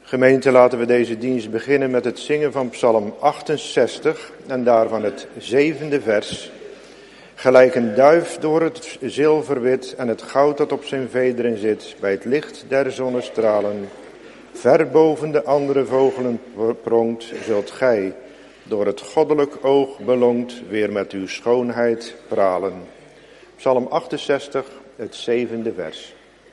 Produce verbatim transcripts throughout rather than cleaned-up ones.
Gemeente, laten we deze dienst beginnen met het zingen van Psalm achtenzestig en daarvan het zevende vers. Gelijk een duif door het zilverwit en het goud dat op zijn vederen zit, bij het licht der zonnestralen, ver boven de andere vogelen pronkt, zult gij, door het goddelijk oog belonkt, weer met uw schoonheid pralen. Psalm achtenzestig, het zevende vers.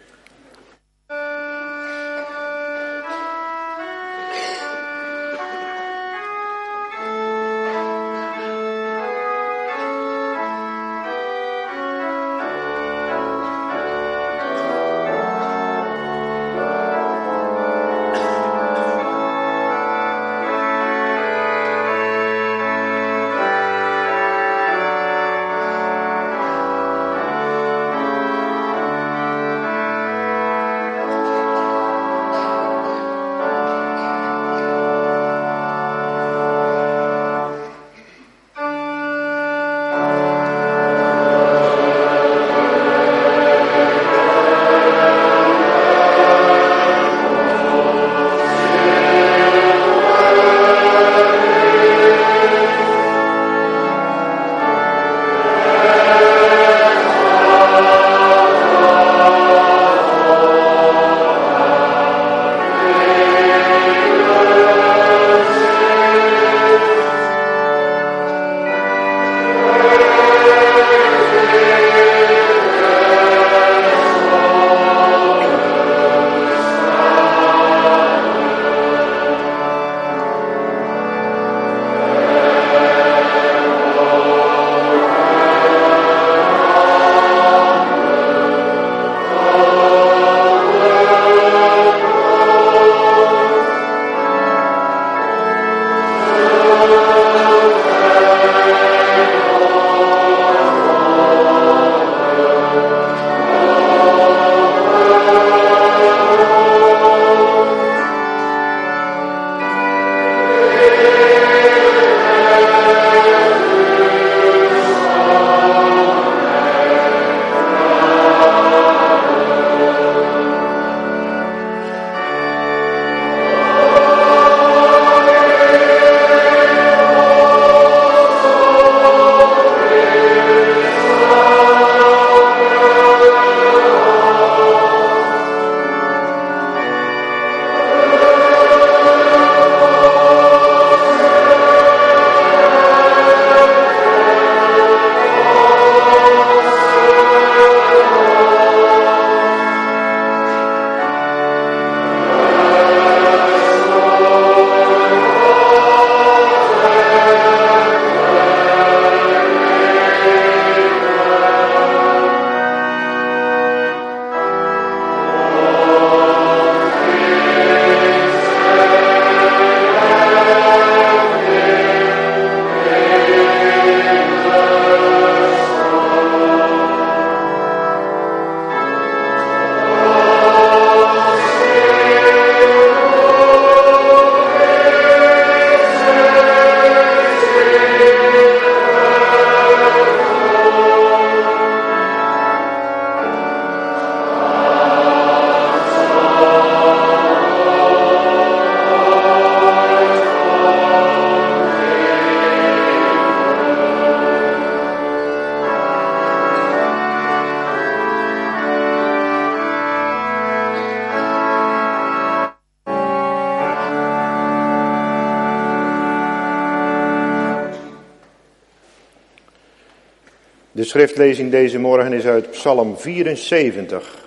De schriftlezing deze morgen is uit Psalm vierenzeventig.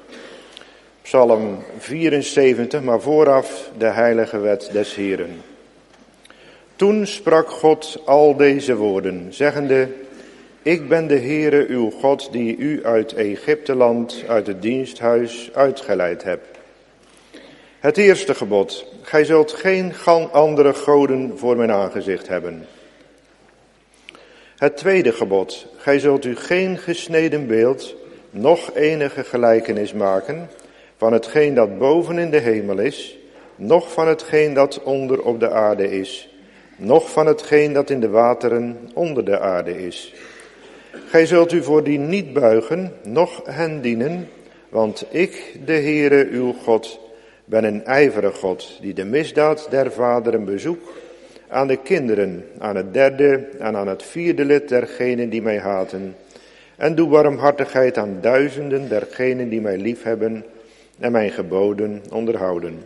Psalm vierenzeventig, maar vooraf de heilige wet des Heeren. Toen sprak God al deze woorden, zeggende: Ik ben de Heere uw God, die u uit Egypteland, uit het diensthuis uitgeleid heb. Het eerste gebod: gij zult geen andere goden voor mijn aangezicht hebben. Het tweede gebod: gij zult u geen gesneden beeld, noch enige gelijkenis maken van hetgeen dat boven in de hemel is, noch van hetgeen dat onder op de aarde is, noch van hetgeen dat in de wateren onder de aarde is. Gij zult u voor die niet buigen, noch hen dienen, want ik, de Heere uw God, ben een ijverig God, die de misdaad der vaderen bezoekt aan de kinderen, aan het derde en aan het vierde lid dergenen die mij haten. En doe barmhartigheid aan duizenden dergenen die mij liefhebben en mijn geboden onderhouden.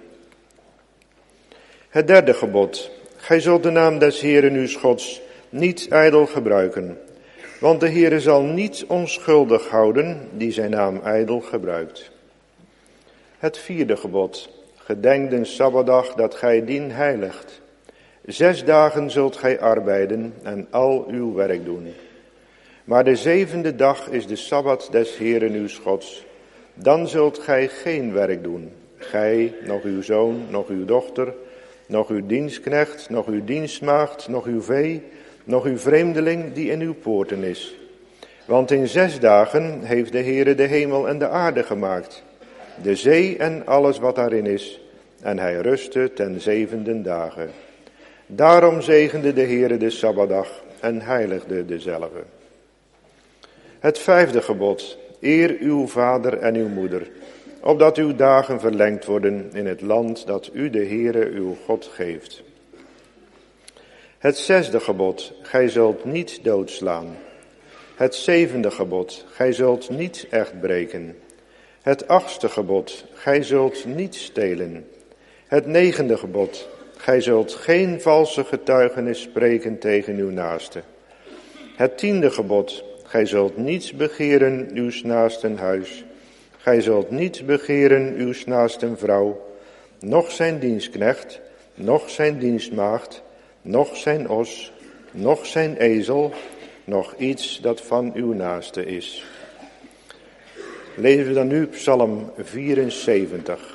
Het derde gebod. Gij zult de naam des Heeren uws Gods niet ijdel gebruiken. Want de Heere zal niet onschuldig houden die zijn naam ijdel gebruikt. Het vierde gebod. Gedenk den Sabbatdag dat gij dien heiligt. Zes dagen zult gij arbeiden en al uw werk doen. Maar de zevende dag is de Sabbat des Heeren uws Gods. Dan zult gij geen werk doen. Gij, nog uw zoon, nog uw dochter, nog uw dienstknecht, nog uw dienstmaagd, nog uw vee, nog uw vreemdeling die in uw poorten is. Want in zes dagen heeft de Heere de hemel en de aarde gemaakt, de zee en alles wat daarin is, en hij rustte ten zevende dagen. Daarom zegende de Heere de Sabbatdag en heiligde dezelve. Het vijfde gebod, eer uw vader en uw moeder, opdat uw dagen verlengd worden in het land dat u de Heere uw God geeft. Het zesde gebod, gij zult niet doodslaan. Het zevende gebod, gij zult niet echt breken. Het achtste gebod, gij zult niet stelen. Het negende gebod, gij zult geen valse getuigenis spreken tegen uw naaste. Het tiende gebod, gij zult niet begeren uws naasten huis. Gij zult niet begeren uws naasten vrouw, noch zijn dienstknecht, noch zijn dienstmaagd, noch zijn os, noch zijn ezel, noch iets dat van uw naaste is. Lezen we dan nu Psalm vierenzeventig.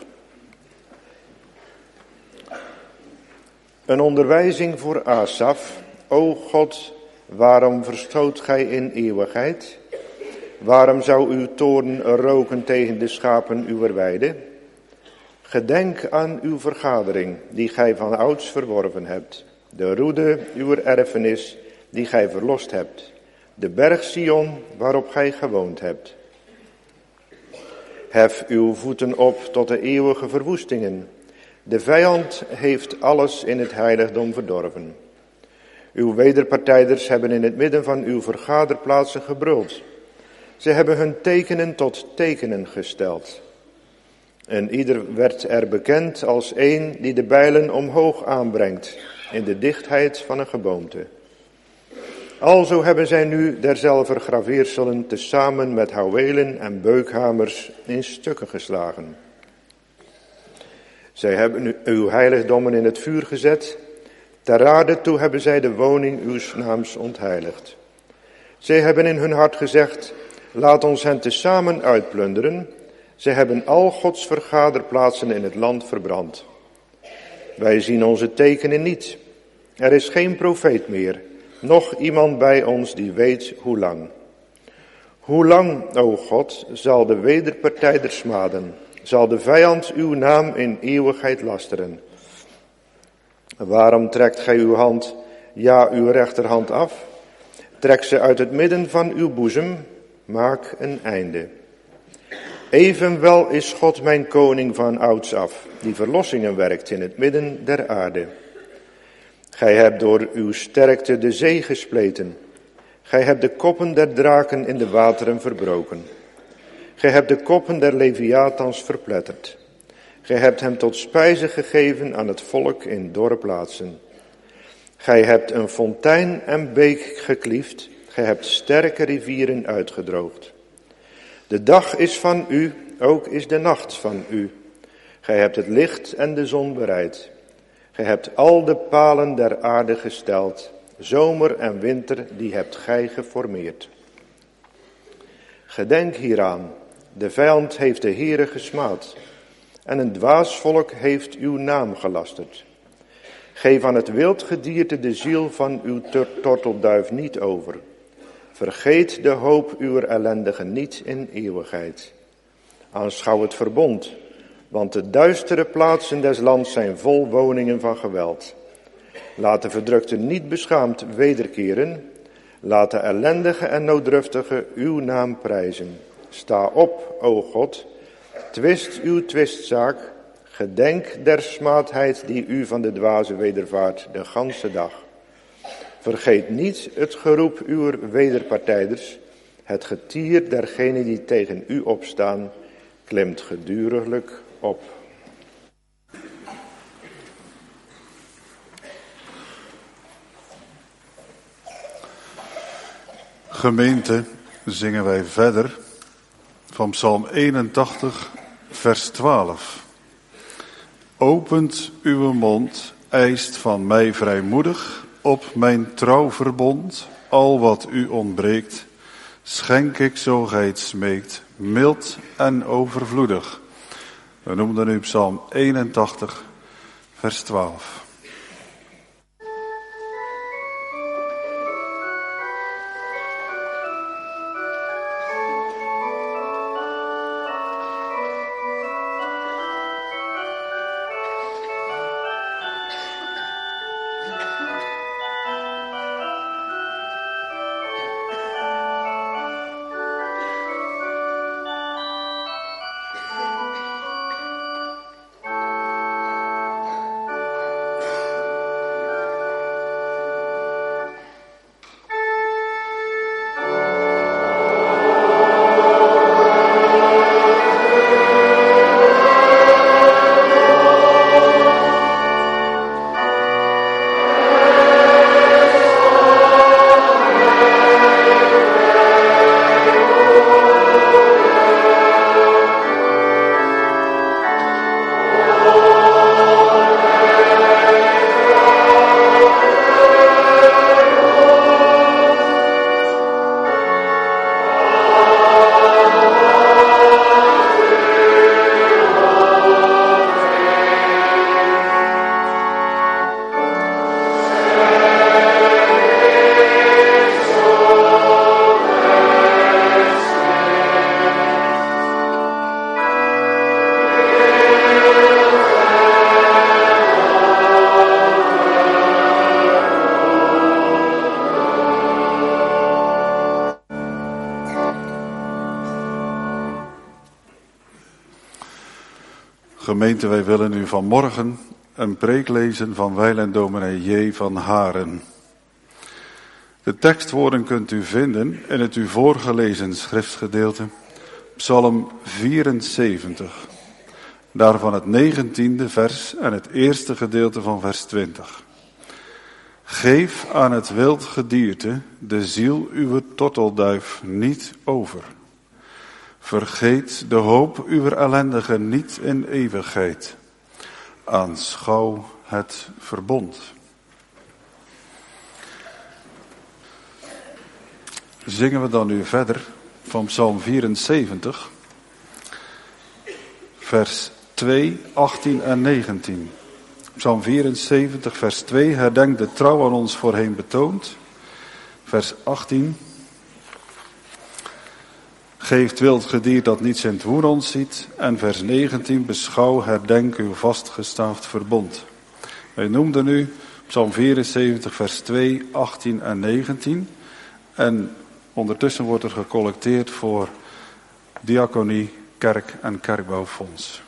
Een onderwijzing voor Asaf. O God, waarom verstoot gij in eeuwigheid? Waarom zou uw toorn roken tegen de schapen uwer weide? Gedenk aan uw vergadering, die gij van ouds verworven hebt. De roede uwer erfenis, die gij verlost hebt. De berg Sion, waarop gij gewoond hebt. Hef uw voeten op tot de eeuwige verwoestingen. De vijand heeft alles in het heiligdom verdorven. Uw wederpartijders hebben in het midden van uw vergaderplaatsen gebruld. Ze hebben hun tekenen tot tekenen gesteld. En ieder werd er bekend als een die de bijlen omhoog aanbrengt in de dichtheid van een geboomte. Alzo hebben zij nu derzelver graveerselen tezamen met houwelen en beukhamers in stukken geslagen. Zij hebben uw heiligdommen in het vuur gezet. Ter aarde toe hebben zij de woning uws naams ontheiligd. Zij hebben in hun hart gezegd, laat ons hen tezamen uitplunderen. Zij hebben al Gods vergaderplaatsen in het land verbrand. Wij zien onze tekenen niet. Er is geen profeet meer, noch iemand bij ons die weet hoe lang. Hoe lang, o God, zal de wederpartijder smaden? Zal de vijand uw naam in eeuwigheid lasteren? Waarom trekt gij uw hand, ja uw rechterhand af? Trek ze uit het midden van uw boezem, maak een einde. Evenwel is God mijn koning van ouds af, die verlossingen werkt in het midden der aarde. Gij hebt door uw sterkte de zee gespleten. Gij hebt de koppen der draken in de wateren verbroken. Gij hebt de koppen der leviathans verpletterd. Gij hebt hem tot spijze gegeven aan het volk in dorre plaatsen. Gij hebt een fontein en beek gekliefd. Gij hebt sterke rivieren uitgedroogd. De dag is van u, ook is de nacht van u. Gij hebt het licht en de zon bereid. Gij hebt al de palen der aarde gesteld. Zomer en winter, die hebt gij geformeerd. Gedenk hieraan. De vijand heeft de Heere gesmaad. En een dwaas volk heeft uw naam gelasterd. Geef aan het wildgedierte de ziel van uw tortelduif niet over. Vergeet de hoop uwer ellendigen niet in eeuwigheid. Aanschouw het verbond, want de duistere plaatsen des lands zijn vol woningen van geweld. Laat de verdrukten niet beschaamd wederkeren. Laat de ellendige en nooddruftige uw naam prijzen. Sta op, o God, twist uw twistzaak. Gedenk der smaadheid die u van de dwaze wedervaart de ganse dag. Vergeet niet het geroep uw wederpartijders. Het getier dergenen die tegen u opstaan, klimt geduriglijk op. Gemeente, zingen wij verder van Psalm eenentachtig, vers twaalf. Opent uw mond, eist van mij vrijmoedig op mijn trouwverbond. Al wat u ontbreekt, schenk ik zo gij het smeekt, mild en overvloedig. We noemden nu Psalm eenentachtig, vers twaalf. Gemeente, wij willen u vanmorgen een preek lezen van wijlen dominee J. van Haren. De tekstwoorden kunt u vinden in het u voorgelezen schriftgedeelte, Psalm vierenzeventig. Daarvan het negentiende vers en het eerste gedeelte van vers twintig. Geef aan het wild gedierte de ziel uw tortelduif niet over. Vergeet de hoop uw ellendigen niet in eeuwigheid. Aanschouw het verbond. Zingen we dan nu verder van Psalm vierenzeventig, vers twee, achttien en negentien. Psalm vierenzeventig, vers twee, herdenk de trouw aan ons voorheen betoond. Vers achttien. Geeft wild gediert dat niets in het woen ons ziet. En vers negentien, beschouw, herdenk uw vastgestaafd verbond. Wij noemden nu Psalm vierenzeventig, vers twee, achttien en negentien. En ondertussen wordt er gecollecteerd voor diaconie, kerk en kerkbouwfonds.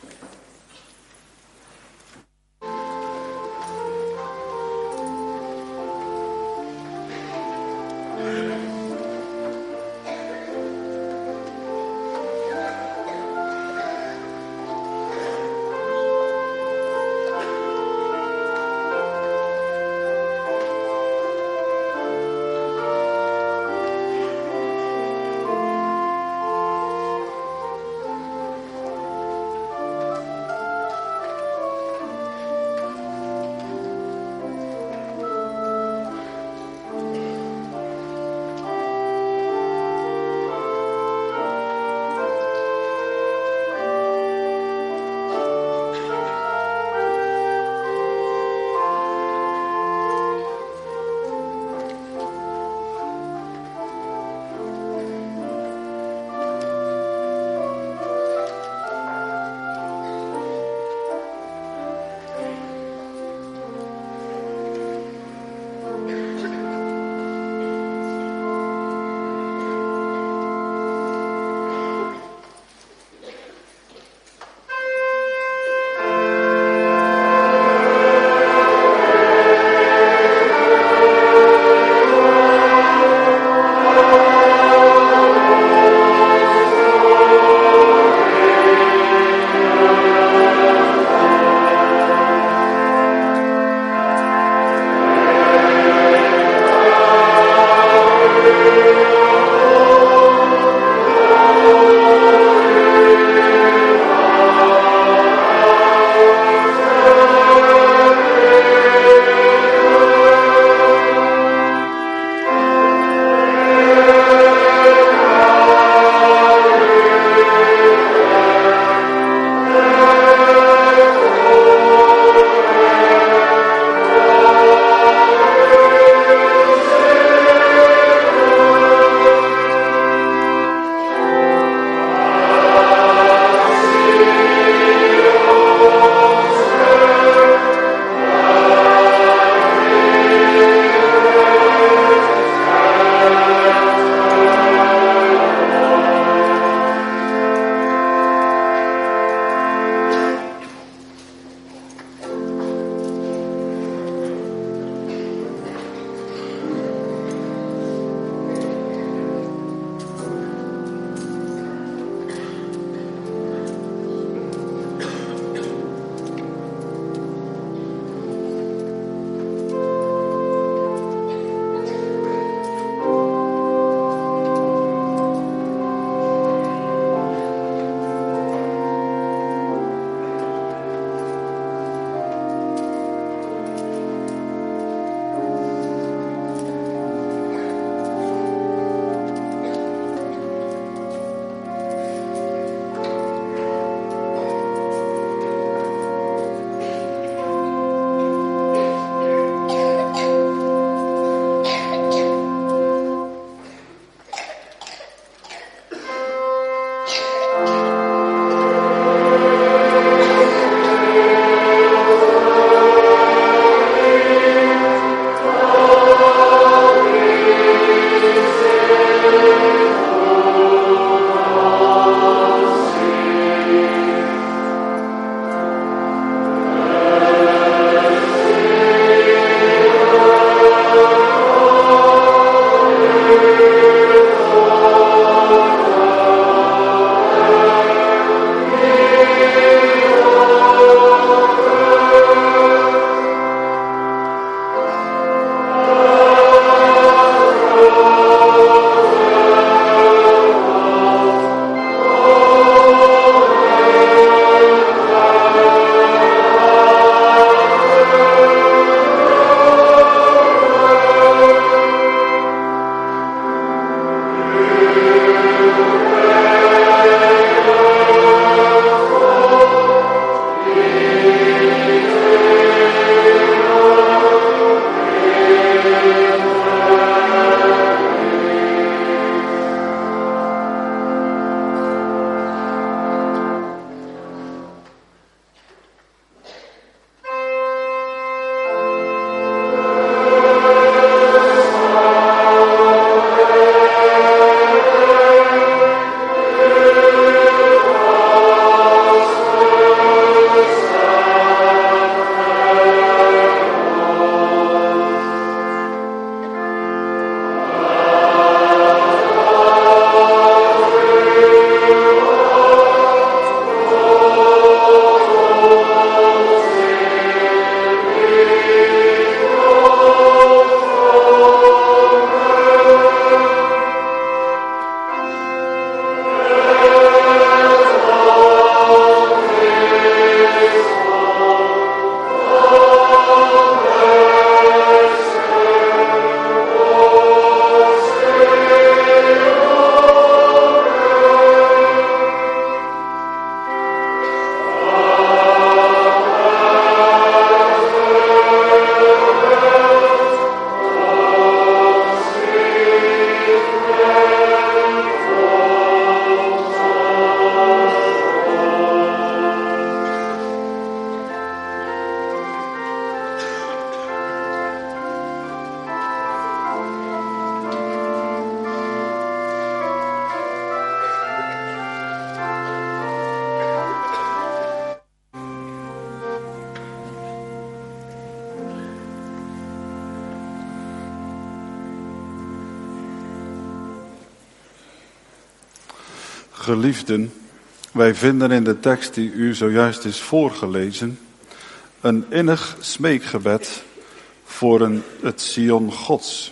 Geliefden, wij vinden in de tekst die u zojuist is voorgelezen een innig smeekgebed voor een, het Sion Gods.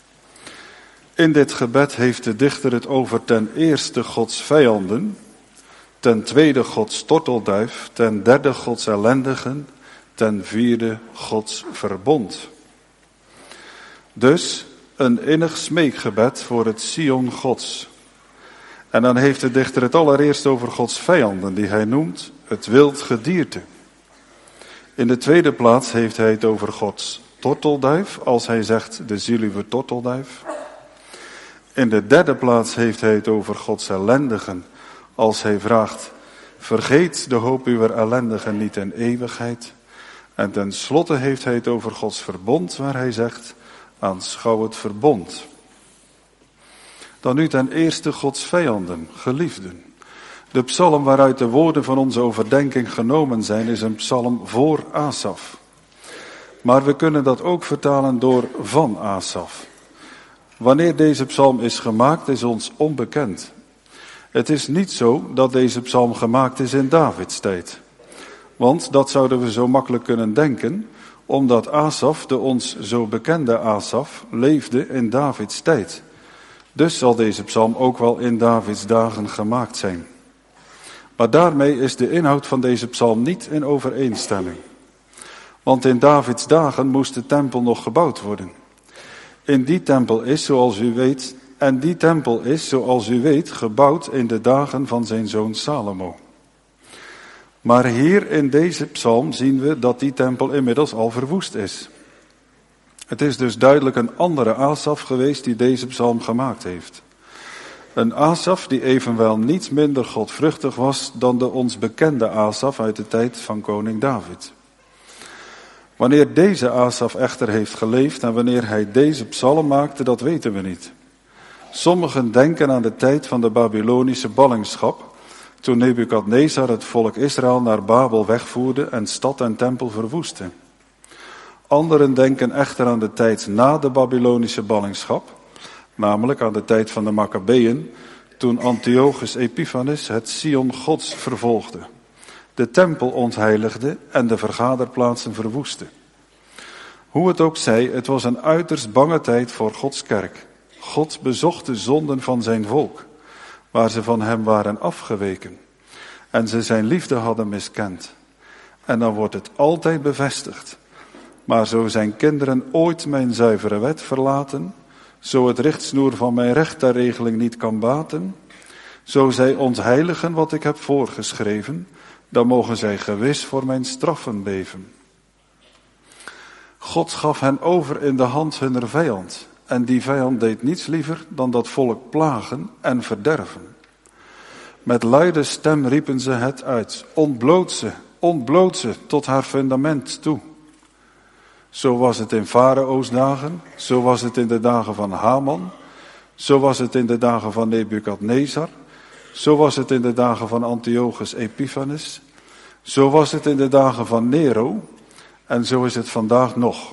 In dit gebed heeft de dichter het over ten eerste Gods vijanden, ten tweede Gods tortelduif, ten derde Gods ellendigen, ten vierde Gods verbond. Dus een innig smeekgebed voor het Sion Gods. En dan heeft de dichter het allereerst over Gods vijanden, die hij noemt het wild gedierte. In de tweede plaats heeft hij het over Gods tortelduif, als hij zegt de zielige tortelduif. In de derde plaats heeft hij het over Gods ellendigen, als hij vraagt, vergeet de hoop uw ellendigen niet in eeuwigheid. En tenslotte heeft hij het over Gods verbond, waar hij zegt, aanschouw het verbond. Dan nu ten eerste Gods vijanden, geliefden. De psalm waaruit de woorden van onze overdenking genomen zijn, is een psalm voor Asaf. Maar we kunnen dat ook vertalen door van Asaf. Wanneer deze psalm is gemaakt, is ons onbekend. Het is niet zo dat deze psalm gemaakt is in Davids tijd. Want dat zouden we zo makkelijk kunnen denken, omdat Asaf, de ons zo bekende Asaf, leefde in Davids tijd. Dus zal deze psalm ook wel in Davids dagen gemaakt zijn. Maar daarmee is de inhoud van deze psalm niet in overeenstemming. Want in Davids dagen moest de tempel nog gebouwd worden. In die tempel is, zoals u weet, en die tempel is, zoals u weet, gebouwd in de dagen van zijn zoon Salomo. Maar hier in deze psalm zien we dat die tempel inmiddels al verwoest is. Het is dus duidelijk een andere Asaf geweest die deze psalm gemaakt heeft. Een Asaf die evenwel niet minder godvruchtig was dan de ons bekende Asaf uit de tijd van koning David. Wanneer deze Asaf echter heeft geleefd en wanneer hij deze psalm maakte, dat weten we niet. Sommigen denken aan de tijd van de Babylonische ballingschap, toen Nebukadnezar het volk Israël naar Babel wegvoerde en stad en tempel verwoestte. Anderen denken echter aan de tijd na de Babylonische ballingschap, namelijk aan de tijd van de Makkabeeën, toen Antiochus Epiphanes het Sion Gods vervolgde, de tempel ontheiligde en de vergaderplaatsen verwoestte. Hoe het ook zij, het was een uiterst bange tijd voor Gods kerk. God bezocht de zonden van zijn volk, waar ze van hem waren afgeweken en ze zijn liefde hadden miskend. En dan wordt het altijd bevestigd. Maar zo zijn kinderen ooit mijn zuivere wet verlaten, zo het richtsnoer van mijn rechterregeling niet kan baten, zo zij ontheiligen wat ik heb voorgeschreven, dan mogen zij gewis voor mijn straffen beven. God gaf hen over in de hand hunner vijand, en die vijand deed niets liever dan dat volk plagen en verderven. Met luide stem riepen ze het uit, ontbloot ze, ontbloot ze tot haar fundament toe. Zo was het in Farao's dagen, zo was het in de dagen van Haman, zo was het in de dagen van Nebukadnezar, zo was het in de dagen van Antiochus Epiphanes, zo was het in de dagen van Nero en zo is het vandaag nog.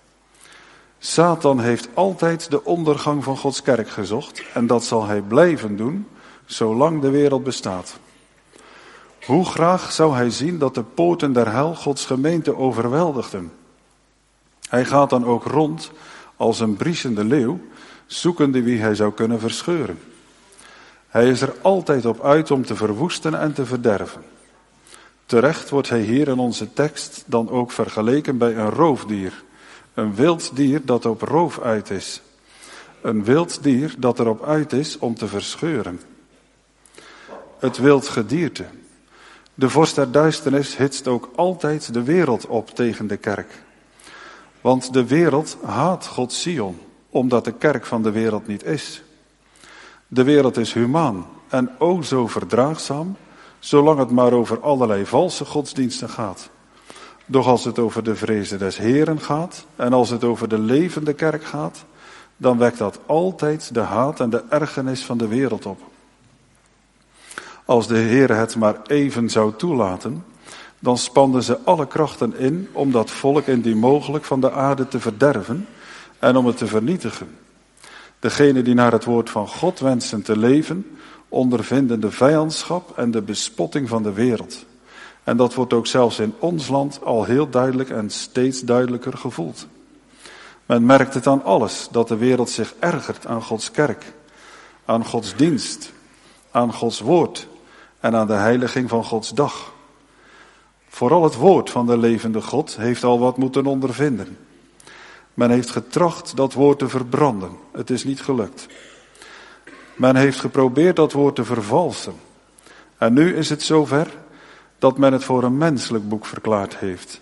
Satan heeft altijd de ondergang van Gods kerk gezocht en dat zal hij blijven doen, zolang de wereld bestaat. Hoe graag zou hij zien dat de poorten der hel Gods gemeente overweldigden. Hij gaat dan ook rond als een briesende leeuw, zoekende wie hij zou kunnen verscheuren. Hij is er altijd op uit om te verwoesten en te verderven. Terecht wordt hij hier in onze tekst dan ook vergeleken bij een roofdier. Een wild dier dat op roof uit is. Een wild dier dat erop uit is om te verscheuren. Het wild gedierte. De vorst der duisternis hitst ook altijd de wereld op tegen de kerk. Want de wereld haat God Sion, omdat de kerk van de wereld niet is. De wereld is humaan en o zo verdraagzaam, zolang het maar over allerlei valse godsdiensten gaat. Doch als het over de vrezen des Heren gaat en als het over de levende kerk gaat, dan wekt dat altijd de haat en de ergernis van de wereld op. Als de Heer het maar even zou toelaten, dan spanden ze alle krachten in om dat volk indien mogelijk van de aarde te verderven en om het te vernietigen. Degenen die naar het woord van God wensen te leven, ondervinden de vijandschap en de bespotting van de wereld. En dat wordt ook zelfs in ons land al heel duidelijk en steeds duidelijker gevoeld. Men merkt het aan alles, dat de wereld zich ergert aan Gods kerk, aan Gods dienst, aan Gods woord en aan de heiliging van Gods dag. Vooral het woord van de levende God heeft al wat moeten ondervinden. Men heeft getracht dat woord te verbranden. Het is niet gelukt. Men heeft geprobeerd dat woord te vervalsen. En nu is het zover dat men het voor een menselijk boek verklaard heeft.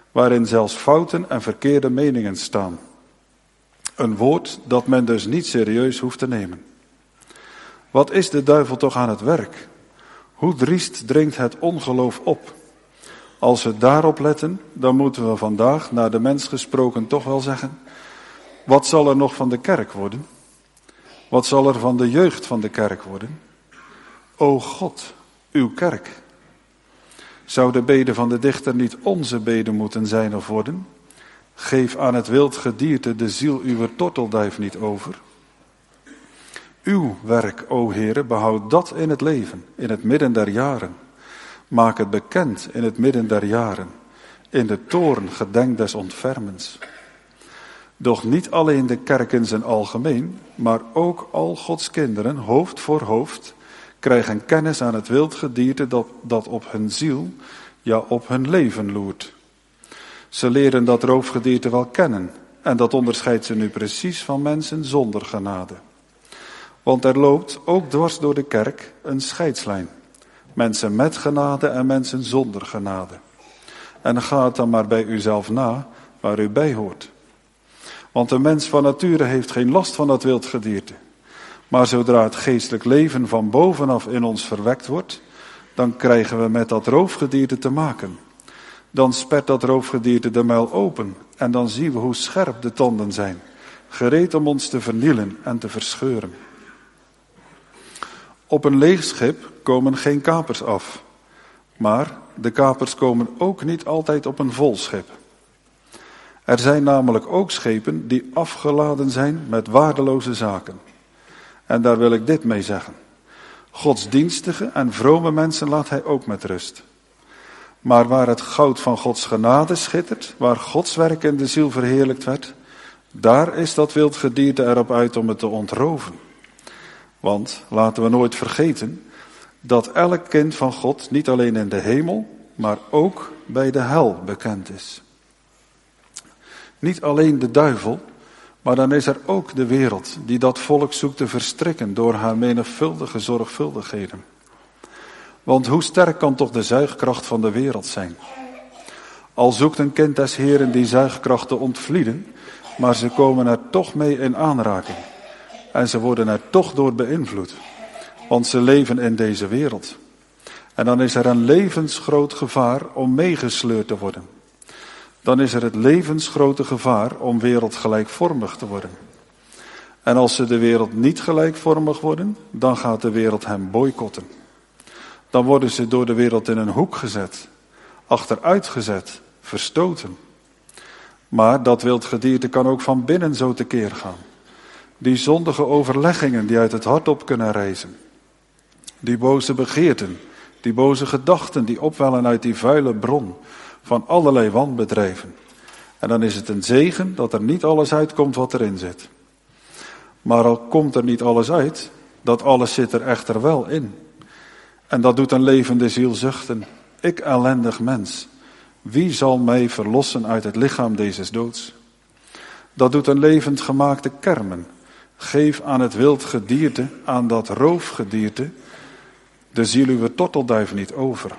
waarin zelfs fouten en verkeerde meningen staan. Een woord dat men dus niet serieus hoeft te nemen. Wat is de duivel toch aan het werk? Hoe driest dringt het ongeloof op? Als we daarop letten, dan moeten we vandaag, naar de mens gesproken, toch wel zeggen: wat zal er nog van de kerk worden? Wat zal er van de jeugd van de kerk worden? O God, uw kerk. Zou de bede van de dichter niet onze bede moeten zijn of worden? Geef aan het wild gedierte de ziel uw tortelduif niet over. Uw werk, o Heere, behoud dat in het leven, in het midden der jaren. Maak het bekend in het midden der jaren. In de toorn gedenk des ontfermens. Doch niet alleen de kerk in zijn algemeen, maar ook al Gods kinderen, hoofd voor hoofd, krijgen kennis aan het wild gedierte dat, dat op hun ziel, ja op hun leven loert. Ze leren dat roofgedierte wel kennen, en dat onderscheidt ze nu precies van mensen zonder genade. Want er loopt ook dwars door de kerk een scheidslijn. Mensen met genade en mensen zonder genade. En ga het dan maar bij uzelf na, waar u bij hoort. Want de mens van nature heeft geen last van dat wildgedierte. Maar zodra het geestelijk leven van bovenaf in ons verwekt wordt, dan krijgen we met dat roofgedierte te maken. Dan spert dat roofgedierte de muil open en dan zien we hoe scherp de tanden zijn, gereed om ons te vernielen en te verscheuren. Op een leeg schip komen geen kapers af, maar de kapers komen ook niet altijd op een vol schip. Er zijn namelijk ook schepen die afgeladen zijn met waardeloze zaken. En daar wil ik dit mee zeggen. Godsdienstige en vrome mensen laat hij ook met rust. Maar waar het goud van Gods genade schittert, waar Gods werk in de ziel verheerlijkt werd, daar is dat wildgedierte erop uit om het te ontroven. Want, laten we nooit vergeten, dat elk kind van God niet alleen in de hemel, maar ook bij de hel bekend is. Niet alleen de duivel, maar dan is er ook de wereld die dat volk zoekt te verstrikken door haar menigvuldige zorgvuldigheden. Want hoe sterk kan toch de zuigkracht van de wereld zijn? Al zoekt een kind des Heren die zuigkracht te ontvlieden, maar ze komen er toch mee in aanraking. En ze worden er toch door beïnvloed, want ze leven in deze wereld. En dan is er een levensgroot gevaar om meegesleurd te worden. Dan is er het levensgrote gevaar om wereldgelijkvormig te worden. En als ze de wereld niet gelijkvormig worden, dan gaat de wereld hen boycotten. Dan worden ze door de wereld in een hoek gezet, achteruitgezet, verstoten. Maar dat wildgedierte kan ook van binnen zo tekeer gaan. Die zondige overleggingen die uit het hart op kunnen rijzen. Die boze begeerten, die boze gedachten die opwellen uit die vuile bron van allerlei wanbedrijven. En dan is het een zegen dat er niet alles uitkomt wat erin zit. Maar al komt er niet alles uit, dat alles zit er echter wel in. En dat doet een levende ziel zuchten. Ik ellendig mens, wie zal mij verlossen uit het lichaam dezes doods? Dat doet een levend gemaakte kermen. Geef aan het wild gedierte, aan dat roofgedierte, de ziel uw tortelduif niet over.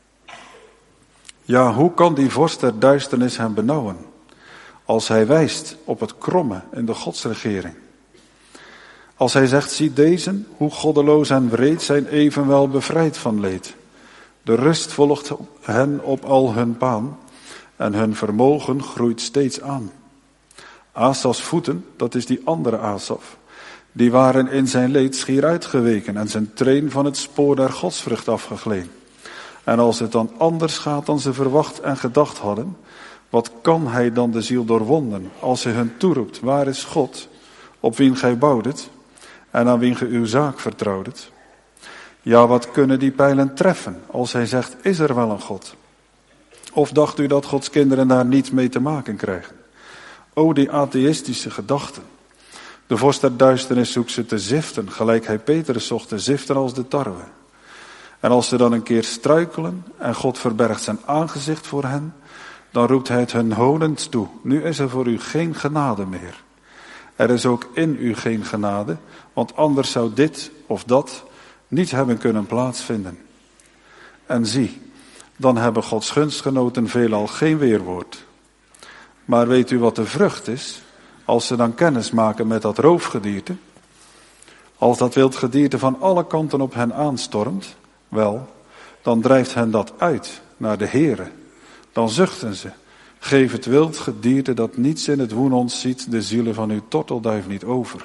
Ja, hoe kan die vorst der duisternis hem benauwen, als hij wijst op het kromme in de godsregering? Als hij zegt, zie deze, hoe goddeloos en wreed zijn evenwel bevrijd van leed. De rust volgt hen op al hun paan en hun vermogen groeit steeds aan. Asafs voeten, dat is die andere Asaf, die waren in zijn leed schier uitgeweken en zijn treen van het spoor der godsvrucht afgegleed. En als het dan anders gaat dan ze verwacht en gedacht hadden, wat kan hij dan de ziel doorwonden als hij hun toeroept, waar is God, op wien gij bouwdet en aan wien ge uw zaak vertrouwdet? Ja, wat kunnen die pijlen treffen als hij zegt, is er wel een God? Of dacht u dat Gods kinderen daar niets mee te maken krijgen? O, die atheïstische gedachten. De vorst der duisternis zoekt ze te ziften, gelijk hij Petrus zocht te ziften als de tarwe. En als ze dan een keer struikelen en God verbergt zijn aangezicht voor hen, dan roept hij het hun honend toe. Nu is er voor u geen genade meer. Er is ook in u geen genade, want anders zou dit of dat niet hebben kunnen plaatsvinden. En zie, dan hebben Gods gunstgenoten veelal geen weerwoord. Maar weet u wat de vrucht is, als ze dan kennis maken met dat roofgedierte? Als dat wildgedierte van alle kanten op hen aanstormt, wel, dan drijft hen dat uit naar de Heere. Dan zuchten ze, geef het wildgedierte dat niets in het woen ons ziet de zielen van uw tortelduif niet over.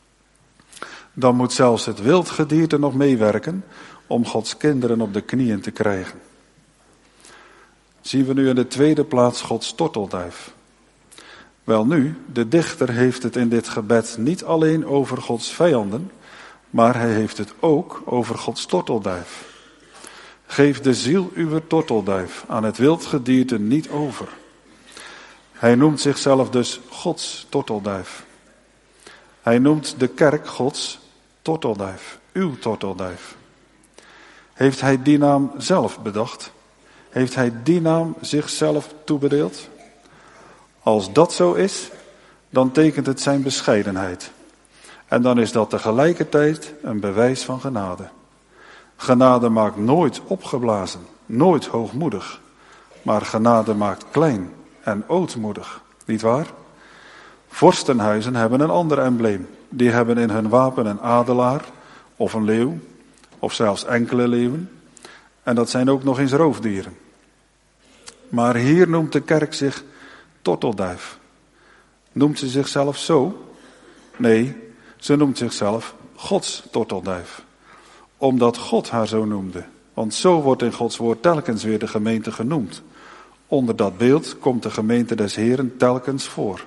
Dan moet zelfs het wildgedierte nog meewerken om Gods kinderen op de knieën te krijgen. Zien we nu in de tweede plaats Gods tortelduif. Welnu, de dichter heeft het in dit gebed niet alleen over Gods vijanden, maar hij heeft het ook over Gods tortelduif. Geef de ziel uw tortelduif aan het wildgedierte niet over. Hij noemt zichzelf dus Gods tortelduif. Hij noemt de kerk Gods tortelduif, uw tortelduif. Heeft hij die naam zelf bedacht? Heeft hij die naam zichzelf toebedeeld? Als dat zo is, dan tekent het zijn bescheidenheid. En dan is dat tegelijkertijd een bewijs van genade. Genade maakt nooit opgeblazen, nooit hoogmoedig. Maar genade maakt klein en ootmoedig, niet waar? Vorstenhuizen hebben een ander embleem. Die hebben in hun wapen een adelaar of een leeuw, of zelfs enkele leeuwen. En dat zijn ook nog eens roofdieren. Maar hier noemt de kerk zich tortelduif. Noemt ze zichzelf zo? Nee, ze noemt zichzelf Gods tortelduif. Omdat God haar zo noemde. Want zo wordt in Gods woord telkens weer de gemeente genoemd. Onder dat beeld komt de gemeente des Heeren telkens voor.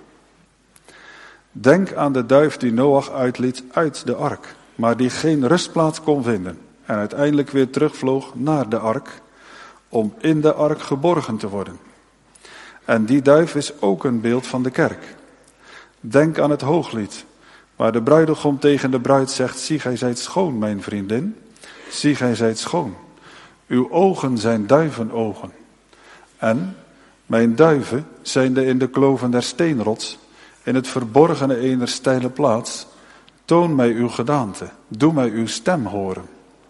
Denk aan de duif die Noach uitliet uit de ark, maar die geen rustplaats kon vinden en uiteindelijk weer terugvloog naar de ark om in de ark geborgen te worden. En die duif is ook een beeld van de kerk. Denk aan het hooglied, waar de bruidegom tegen de bruid zegt: zie, gij zijt schoon, mijn vriendin, zie, gij zijt schoon. Uw ogen zijn duivenogen. En mijn duiven zijnde in de kloven der steenrots, in het verborgene ener steile plaats, toon mij uw gedaante, doe mij uw stem horen.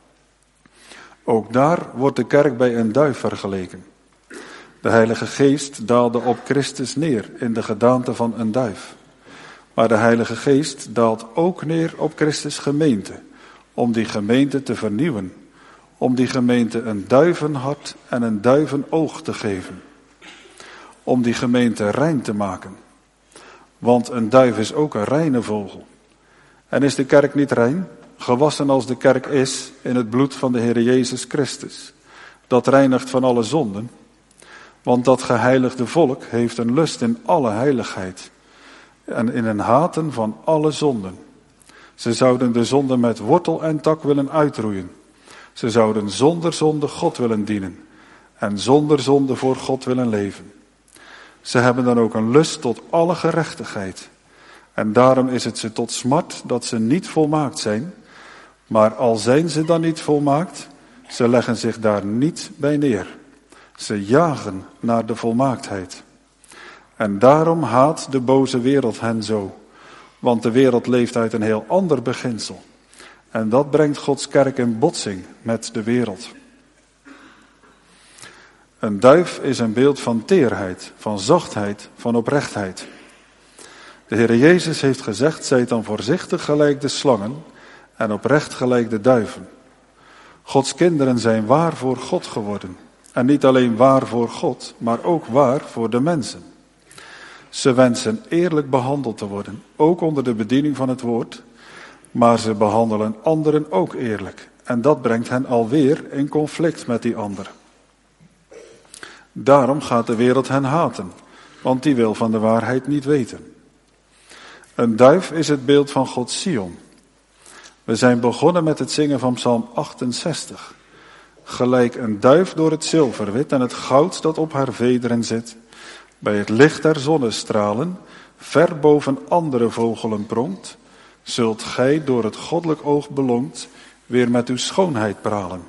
Ook daar wordt de kerk bij een duif vergeleken. De Heilige Geest daalde op Christus neer in de gedaante van een duif. Maar de Heilige Geest daalt ook neer op Christus gemeente, om die gemeente te vernieuwen, om die gemeente een duivenhart en een duivenoog te geven, om die gemeente rein te maken. Want een duif is ook een reine vogel. En is de kerk niet rein, gewassen als de kerk is in het bloed van de Heer Jezus Christus, dat reinigt van alle zonden? Want dat geheiligde volk heeft een lust in alle heiligheid en in een haten van alle zonden. Ze zouden de zonde met wortel en tak willen uitroeien. Ze zouden zonder zonde God willen dienen en zonder zonde voor God willen leven. Ze hebben dan ook een lust tot alle gerechtigheid. En daarom is het ze tot smart dat ze niet volmaakt zijn. Maar al zijn ze dan niet volmaakt, ze leggen zich daar niet bij neer. Ze jagen naar de volmaaktheid. En daarom haat de boze wereld hen zo. Want de wereld leeft uit een heel ander beginsel. En dat brengt Gods kerk in botsing met de wereld. Een duif is een beeld van teerheid, van zachtheid, van oprechtheid. De Heer Jezus heeft gezegd: zijt dan voorzichtig gelijk de slangen en oprecht gelijk de duiven. Gods kinderen zijn waar voor God geworden. En niet alleen waar voor God, maar ook waar voor de mensen. Ze wensen eerlijk behandeld te worden, ook onder de bediening van het woord. Maar ze behandelen anderen ook eerlijk. En dat brengt hen alweer in conflict met die ander. Daarom gaat de wereld hen haten, want die wil van de waarheid niet weten. Een duif is het beeld van Gods Sion. We zijn begonnen met het zingen van Psalm achtenzestig. Gelijk een duif door het zilverwit en het goud dat op haar vederen zit, bij het licht der zonnestralen, ver boven andere vogelen pronkt, zult gij door het goddelijk oog belonkt, weer met uw schoonheid pralen.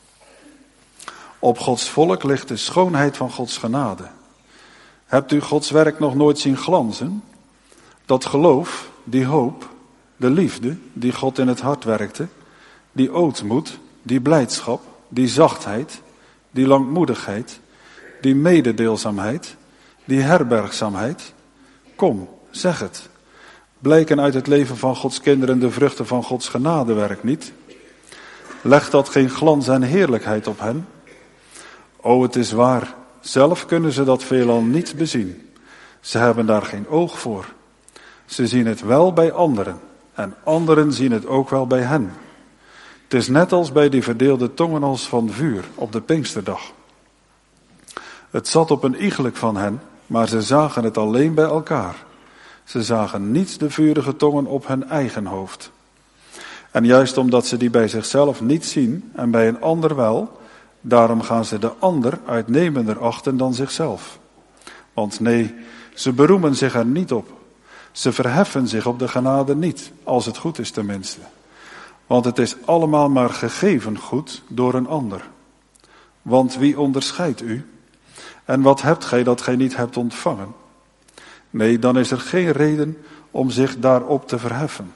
Op Gods volk ligt de schoonheid van Gods genade. Hebt u Gods werk nog nooit zien glanzen? Dat geloof, die hoop, de liefde die God in het hart werkte, die ootmoed, die blijdschap, die zachtheid, die langmoedigheid, die mededeelzaamheid, die herbergzaamheid? Kom, zeg het. Blijken uit het leven van Gods kinderen de vruchten van Gods genadewerk niet? Legt dat geen glans en heerlijkheid op hen? O, het is waar, zelf kunnen ze dat veelal niet bezien. Ze hebben daar geen oog voor. Ze zien het wel bij anderen en anderen zien het ook wel bij hen. Het is net als bij die verdeelde tongen als van vuur op de Pinksterdag. Het zat op een iegelijk van hen, maar ze zagen het alleen bij elkaar. Ze zagen niet de vurige tongen op hun eigen hoofd. En juist omdat ze die bij zichzelf niet zien en bij een ander wel, daarom gaan ze de ander uitnemender achten dan zichzelf. Want nee, ze beroemen zich er niet op. Ze verheffen zich op de genade niet, als het goed is tenminste. Want het is allemaal maar gegeven goed door een ander. Want wie onderscheidt u? En wat hebt gij dat gij niet hebt ontvangen? Nee, dan is er geen reden om zich daarop te verheffen.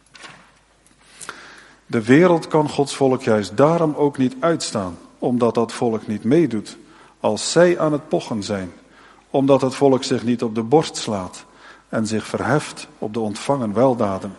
De wereld kan Gods volk juist daarom ook niet uitstaan, omdat dat volk niet meedoet, als zij aan het pochen zijn, omdat het volk zich niet op de borst slaat en zich verheft op de ontvangen weldaden.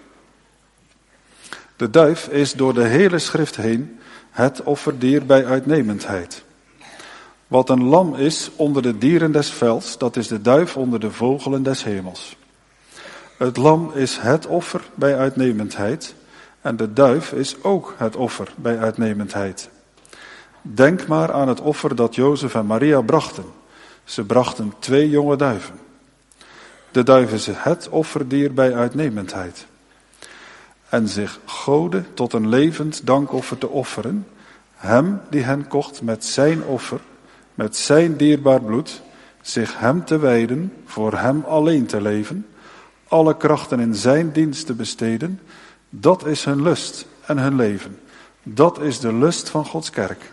De duif is door de hele schrift heen het offerdier bij uitnemendheid. Wat een lam is onder de dieren des velds, dat is de duif onder de vogelen des hemels. Het lam is het offer bij uitnemendheid en de duif is ook het offer bij uitnemendheid. Denk maar aan het offer dat Jozef en Maria brachten. Ze brachten twee jonge duiven. De duif is het offerdier bij uitnemendheid. En zich goden tot een levend dankoffer te offeren, hem die hen kocht met zijn offer, met zijn dierbaar bloed, zich hem te wijden, voor hem alleen te leven, alle krachten in zijn dienst te besteden, dat is hun lust en hun leven. Dat is de lust van Gods kerk.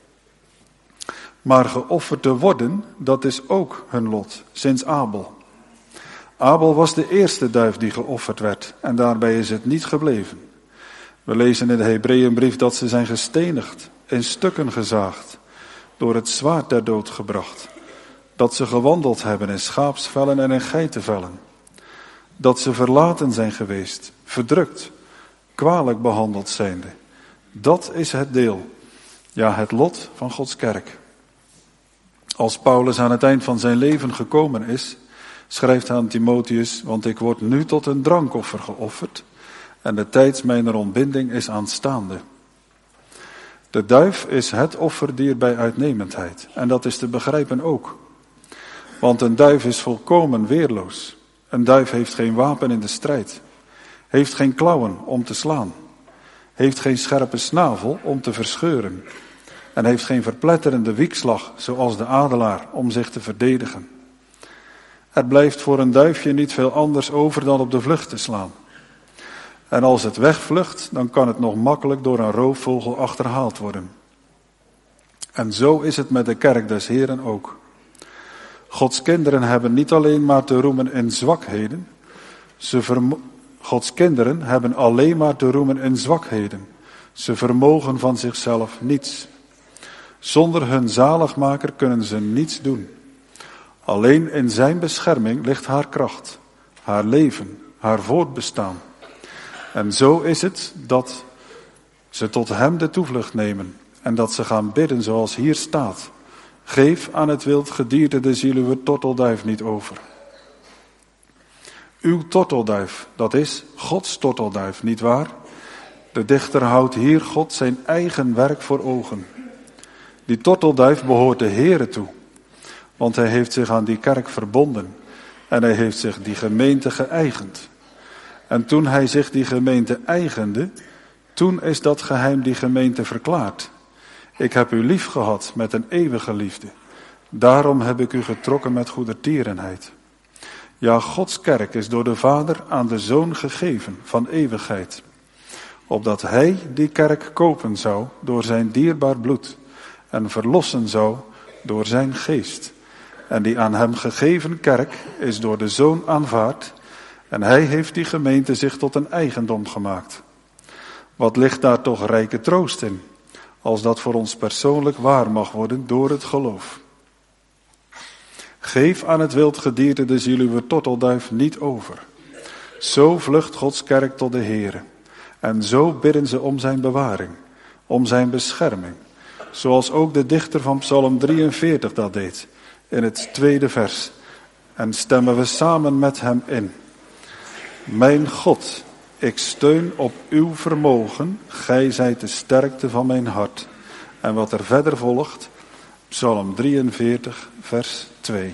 Maar geofferd te worden, dat is ook hun lot, sinds Abel. Abel was de eerste duif die geofferd werd en daarbij is het niet gebleven. We lezen in de Hebreeënbrief dat ze zijn gestenigd, in stukken gezaagd, door het zwaard ter dood gebracht. Dat ze gewandeld hebben in schaapsvellen en in geitenvellen. Dat ze verlaten zijn geweest, verdrukt, kwalijk behandeld zijnde. Dat is het deel, ja het lot van Gods kerk. Als Paulus aan het eind van zijn leven gekomen is, schrijft hij aan Timotheus, want ik word nu tot een drankoffer geofferd en de tijd mijner ontbinding is aanstaande. De duif is het offerdier bij uitnemendheid en dat is te begrijpen ook. Want een duif is volkomen weerloos. Een duif heeft geen wapen in de strijd, heeft geen klauwen om te slaan, heeft geen scherpe snavel om te verscheuren en heeft geen verpletterende wiekslag zoals de adelaar om zich te verdedigen. Er blijft voor een duifje niet veel anders over dan op de vlucht te slaan. En als het wegvlucht, dan kan het nog makkelijk door een roofvogel achterhaald worden. En zo is het met de kerk des Heren ook. Gods kinderen hebben niet alleen maar te roemen in zwakheden. Ze vermo- Gods kinderen hebben alleen maar te roemen in zwakheden. Ze vermogen van zichzelf niets. Zonder hun zaligmaker kunnen ze niets doen. Alleen in zijn bescherming ligt haar kracht, haar leven, haar voortbestaan. En zo is het dat ze tot hem de toevlucht nemen en dat ze gaan bidden zoals hier staat. Geef aan het wild gedierte de ziel uw tortelduif niet over. Uw tortelduif, dat is Gods tortelduif, niet waar? De dichter houdt hier God zijn eigen werk voor ogen. Die tortelduif behoort de Heere toe. Want hij heeft zich aan die kerk verbonden. En hij heeft zich die gemeente geëigend. En toen hij zich die gemeente eigende, toen is dat geheim die gemeente verklaard. Ik heb u lief gehad met een eeuwige liefde. Daarom heb ik u getrokken met goedertierenheid. Ja, Gods kerk is door de Vader aan de Zoon gegeven van eeuwigheid. Opdat hij die kerk kopen zou door zijn dierbaar bloed. En verlossen zou door zijn geest. En die aan hem gegeven kerk is door de Zoon aanvaard. En hij heeft die gemeente zich tot een eigendom gemaakt. Wat ligt daar toch rijke troost in? als dat voor ons persoonlijk waar mag worden door het geloof. Geef aan het wild gedierte de ziel uw tortelduif niet over. Zo vlucht Gods kerk tot de Heere. En zo bidden ze om zijn bewaring, om zijn bescherming. Zoals ook de dichter van Psalm drieënveertig dat deed, in het tweede vers. En stemmen we samen met hem in. Mijn God, ik steun op uw vermogen, gij zijt de sterkte van mijn hart. En wat er verder volgt, Psalm drieënveertig, vers twee.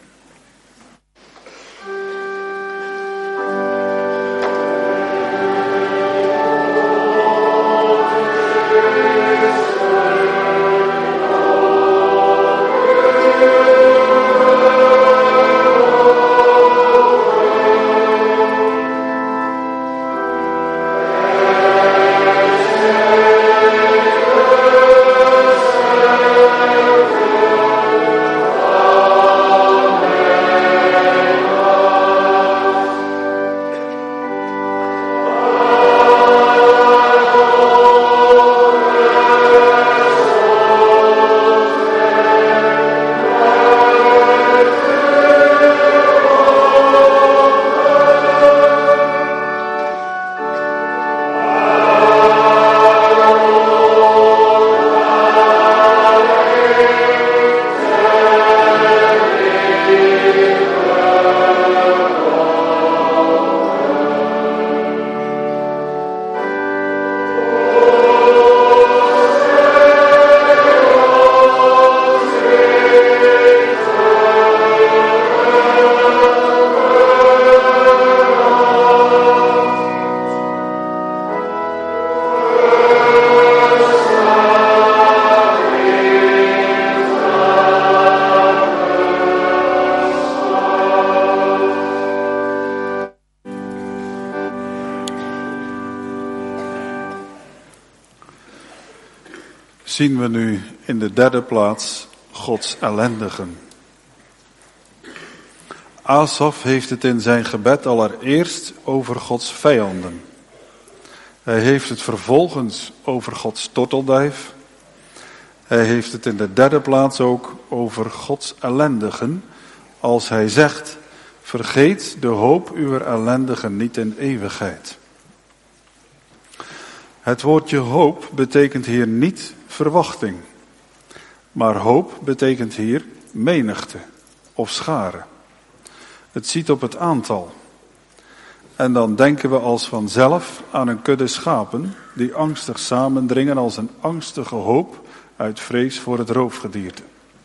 Zien we nu in de derde plaats Gods ellendigen. Asaf heeft het in zijn gebed allereerst over Gods vijanden. Hij heeft het vervolgens over Gods tortelduif. Hij heeft het in de derde plaats ook over Gods ellendigen, als hij zegt, vergeet de hoop uwer ellendigen niet in eeuwigheid. Het woordje hoop betekent hier niet verwachting, maar hoop betekent hier menigte of schare. Het ziet op het aantal. En dan denken we als vanzelf aan een kudde schapen die angstig samendringen als een angstige hoop uit vrees voor het roofgedierte.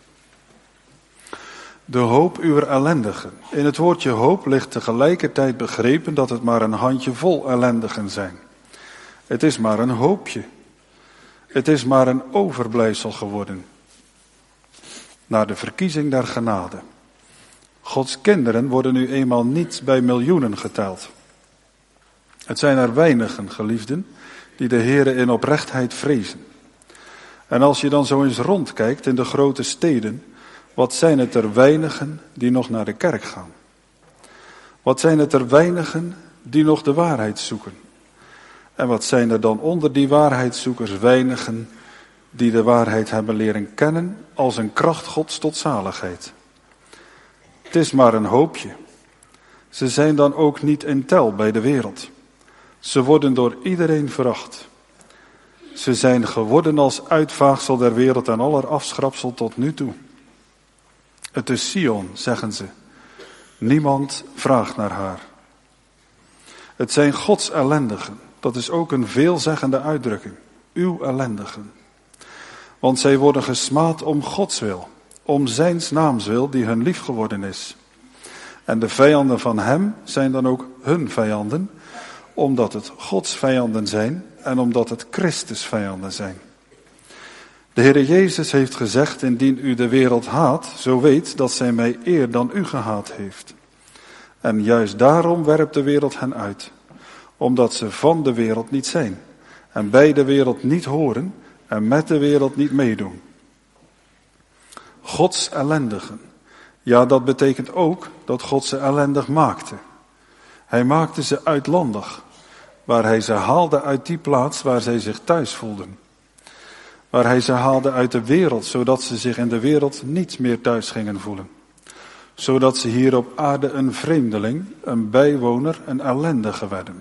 De hoop uwer ellendigen. In het woordje hoop ligt tegelijkertijd begrepen dat het maar een handjevol ellendigen zijn. Het is maar een hoopje. Het is maar een overblijfsel geworden. Naar de verkiezing der genade. Gods kinderen worden nu eenmaal niet bij miljoenen geteld. Het zijn er weinigen, geliefden, die de Heere in oprechtheid vrezen. En als je dan zo eens rondkijkt in de grote steden, wat zijn het er weinigen die nog naar de kerk gaan? Wat zijn het er weinigen die nog de waarheid zoeken? En wat zijn er dan onder die waarheidszoekers weinigen die de waarheid hebben leren kennen als een kracht Gods tot zaligheid? Het is maar een hoopje. Ze zijn dan ook niet in tel bij de wereld. Ze worden door iedereen veracht. Ze zijn geworden als uitvaagsel der wereld en aller afschrapsel tot nu toe. Het is Sion, zeggen ze. Niemand vraagt naar haar. Het zijn Gods ellendigen. Dat is ook een veelzeggende uitdrukking. Uw ellendigen. Want zij worden gesmaad om Gods wil. Om zijns naams wil die hun lief geworden is. En de vijanden van hem zijn dan ook hun vijanden. Omdat het Gods vijanden zijn en omdat het Christus vijanden zijn. De Heere Jezus heeft gezegd, indien u de wereld haat, zo weet dat zij mij eer dan u gehaat heeft. En juist daarom werpt de wereld hen uit. Omdat ze van de wereld niet zijn. En bij de wereld niet horen en met de wereld niet meedoen. Gods ellendigen. Ja, dat betekent ook dat God ze ellendig maakte. Hij maakte ze uitlandig. Waar hij ze haalde uit die plaats waar zij zich thuis voelden. waar hij ze haalde uit de wereld, zodat ze zich in de wereld niet meer thuis gingen voelen. Zodat ze hier op aarde een vreemdeling, een bijwoner, een ellendige werden.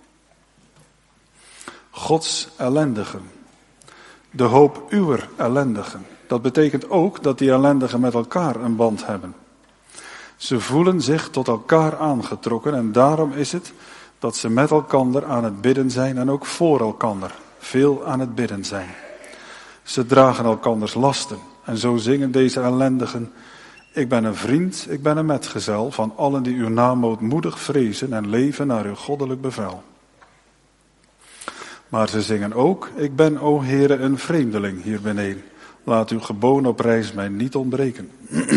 Gods ellendigen. De hoop uwer ellendigen. Dat betekent ook dat die ellendigen met elkaar een band hebben. Ze voelen zich tot elkaar aangetrokken en daarom is het dat ze met elkander aan het bidden zijn en ook voor elkander veel aan het bidden zijn. Ze dragen elkanders lasten en zo zingen deze ellendigen: ik ben een vriend, ik ben een metgezel van allen die uw naam ootmoedig vrezen en leven naar uw goddelijk bevel. Maar ze zingen ook: ik ben, o Heere, een vreemdeling hier beneden. Laat uw geboon op reis mij niet ontbreken.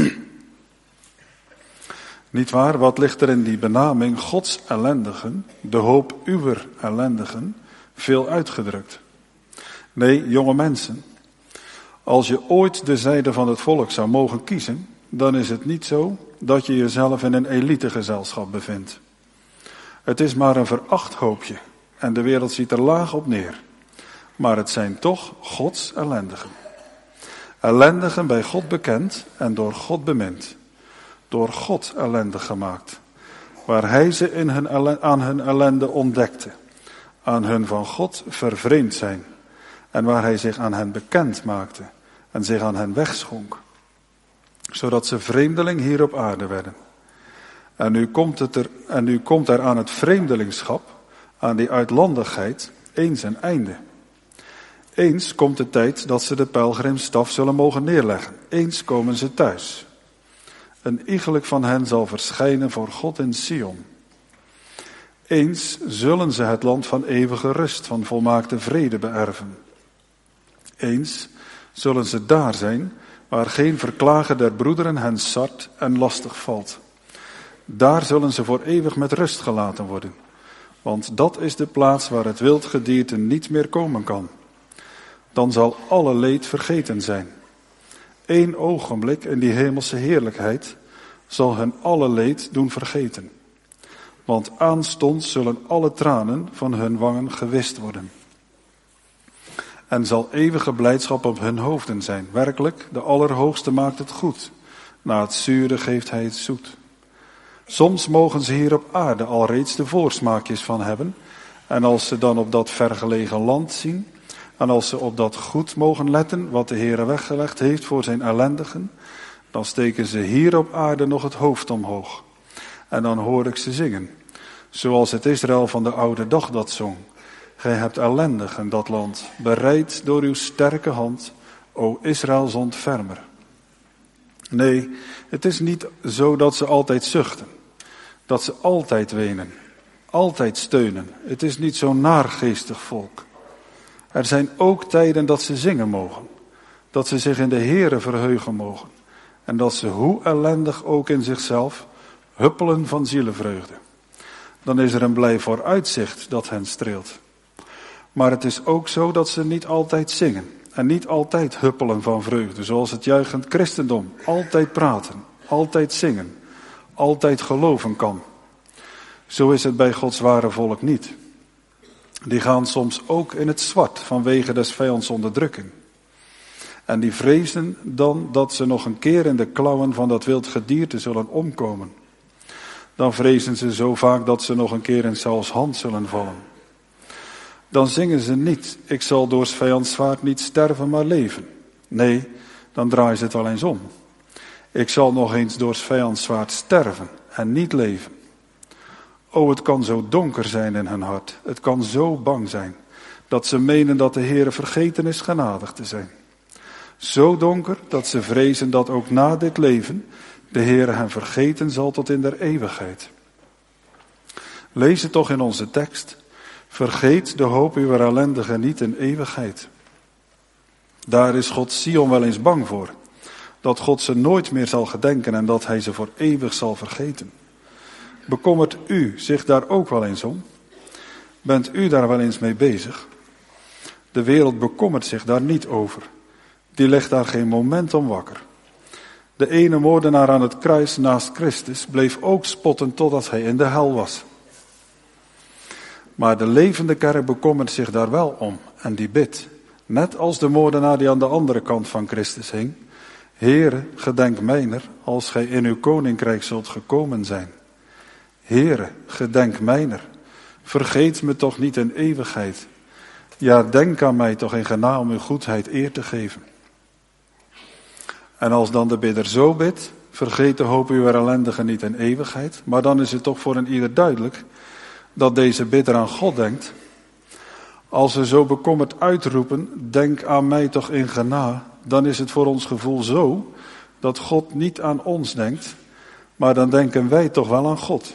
Niet waar, wat ligt er in die benaming Gods ellendigen, de hoop uwer ellendigen, veel uitgedrukt? Nee, jonge mensen, als je ooit de zijde van het volk zou mogen kiezen, dan is het niet zo dat je jezelf in een elitegezelschap bevindt. Het is maar een veracht hoopje en de wereld ziet er laag op neer. Maar het zijn toch Gods ellendigen. Ellendigen bij God bekend en door God bemind. Door God ellendig gemaakt. Waar hij ze in hun ellen, aan hun ellende ontdekte. Aan hun van God vervreemd zijn. En waar hij zich aan hen bekend maakte. En zich aan hen wegschonk. Zodat ze vreemdeling hier op aarde werden. En nu komt, het er, en nu komt er aan het vreemdelingschap, aan die uitlandigheid, eens een einde. Eens komt de tijd dat ze de pelgrimsstaf zullen mogen neerleggen. Eens komen ze thuis. Een iegelijk van hen zal verschijnen voor God in Sion. Eens zullen ze het land van eeuwige rust, van volmaakte vrede beërven. Eens zullen ze daar zijn, waar geen verklagen der broederen hen sart en lastig valt. Daar zullen ze voor eeuwig met rust gelaten worden. Want dat is de plaats waar het wild gedierte niet meer komen kan. Dan zal alle leed vergeten zijn. Eén ogenblik in die hemelse heerlijkheid zal hen alle leed doen vergeten. Want aanstonds zullen alle tranen van hun wangen gewist worden. En zal eeuwige blijdschap op hun hoofden zijn. Werkelijk, de Allerhoogste maakt het goed. Na het zure geeft hij het zoet. Soms mogen ze hier op aarde al reeds de voorsmaakjes van hebben. En als ze dan op dat vergelegen land zien, en als ze op dat goed mogen letten wat de Heere weggelegd heeft voor zijn ellendigen, dan steken ze hier op aarde nog het hoofd omhoog. En dan hoor ik ze zingen, zoals het Israël van de oude dag dat zong. Gij hebt ellendigen dat land, bereid door uw sterke hand, o Israël zond fermer. Nee, het is niet zo dat ze altijd zuchten, dat ze altijd wenen, altijd steunen. Het is niet zo'n naargeestig volk. Er zijn ook tijden dat ze zingen mogen, dat ze zich in de Heere verheugen mogen en dat ze, hoe ellendig ook in zichzelf, huppelen van zielenvreugde. Dan is er een blij vooruitzicht dat hen streelt. Maar het is ook zo dat ze niet altijd zingen en niet altijd huppelen van vreugde, zoals het juichend christendom altijd praten, altijd zingen, altijd geloven kan. Zo is het bij Gods ware volk niet. Die gaan soms ook in het zwart vanwege des vijands onderdrukking. En die vrezen dan dat ze nog een keer in de klauwen van dat wild gedierte zullen omkomen. Dan vrezen ze zo vaak dat ze nog een keer in Sauls hand zullen vallen. Dan zingen ze niet, ik zal door 's vijands zwaard niet sterven maar leven. Nee, dan draaien ze het wel eens om. Ik zal nog eens door 's vijands zwaard sterven en niet leven. O, het kan zo donker zijn in hun hart. Het kan zo bang zijn dat ze menen dat de Heere vergeten is genadig te zijn. Zo donker dat ze vrezen dat ook na dit leven de Heere hen vergeten zal tot in der eeuwigheid. Lees het toch in onze tekst. Vergeet de hoop uw ellendigen niet in eeuwigheid. Daar is God Sion wel eens bang voor. Dat God ze nooit meer zal gedenken en dat hij ze voor eeuwig zal vergeten. Bekommert u zich daar ook wel eens om? Bent u daar wel eens mee bezig? De wereld bekommert zich daar niet over. Die legt daar geen moment om wakker. De ene moordenaar aan het kruis naast Christus bleef ook spotten totdat hij in de hel was. Maar de levende kerk bekommert zich daar wel om en die bidt. Net als de moordenaar die aan de andere kant van Christus hing. Heere, gedenk mijner, als gij in uw koninkrijk zult gekomen zijn. Heere, gedenk mijner, vergeet me toch niet in eeuwigheid. Ja, denk aan mij toch in genade om uw goedheid eer te geven. En als dan de bidder zo bidt, vergeet de hoop uw ellendigen niet in eeuwigheid. Maar dan is het toch voor een ieder duidelijk dat deze bidder aan God denkt. Als we zo bekommerd uitroepen, denk aan mij toch in genade, dan is het voor ons gevoel zo dat God niet aan ons denkt, maar dan denken wij toch wel aan God.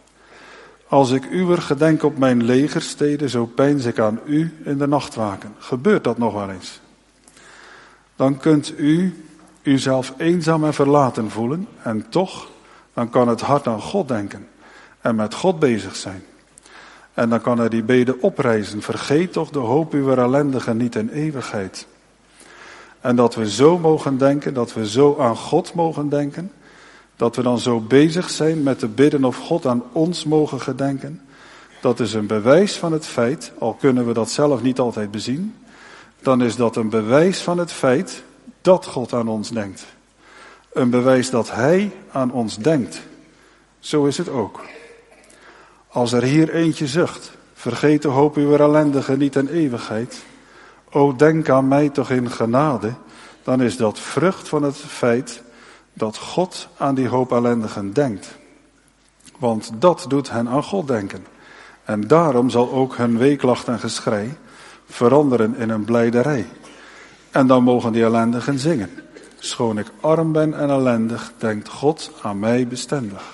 Als ik uwer gedenk op mijn legersteden, zo peins ik aan u in de nachtwaken. Gebeurt dat nog wel eens? Dan kunt u uzelf eenzaam en verlaten voelen en toch, dan kan het hart aan God denken en met God bezig zijn. En dan kan er die bede oprijzen, vergeet toch de hoop uw ellendigen niet in eeuwigheid. En dat we zo mogen denken, dat we zo aan God mogen denken, dat we dan zo bezig zijn met te bidden of God aan ons mogen gedenken. Dat is een bewijs van het feit, al kunnen we dat zelf niet altijd bezien, dan is dat een bewijs van het feit dat God aan ons denkt. Een bewijs dat Hij aan ons denkt. Zo is het ook. Als er hier eentje zucht, vergeet de hoop uw ellendigen niet in eeuwigheid. O, denk aan mij toch in genade, dan is dat vrucht van het feit dat God aan die hoop ellendigen denkt. Want dat doet hen aan God denken. En daarom zal ook hun weeklacht en geschrei veranderen in een blijderij. En dan mogen die ellendigen zingen. Schoon ik arm ben en ellendig, denkt God aan mij bestendig.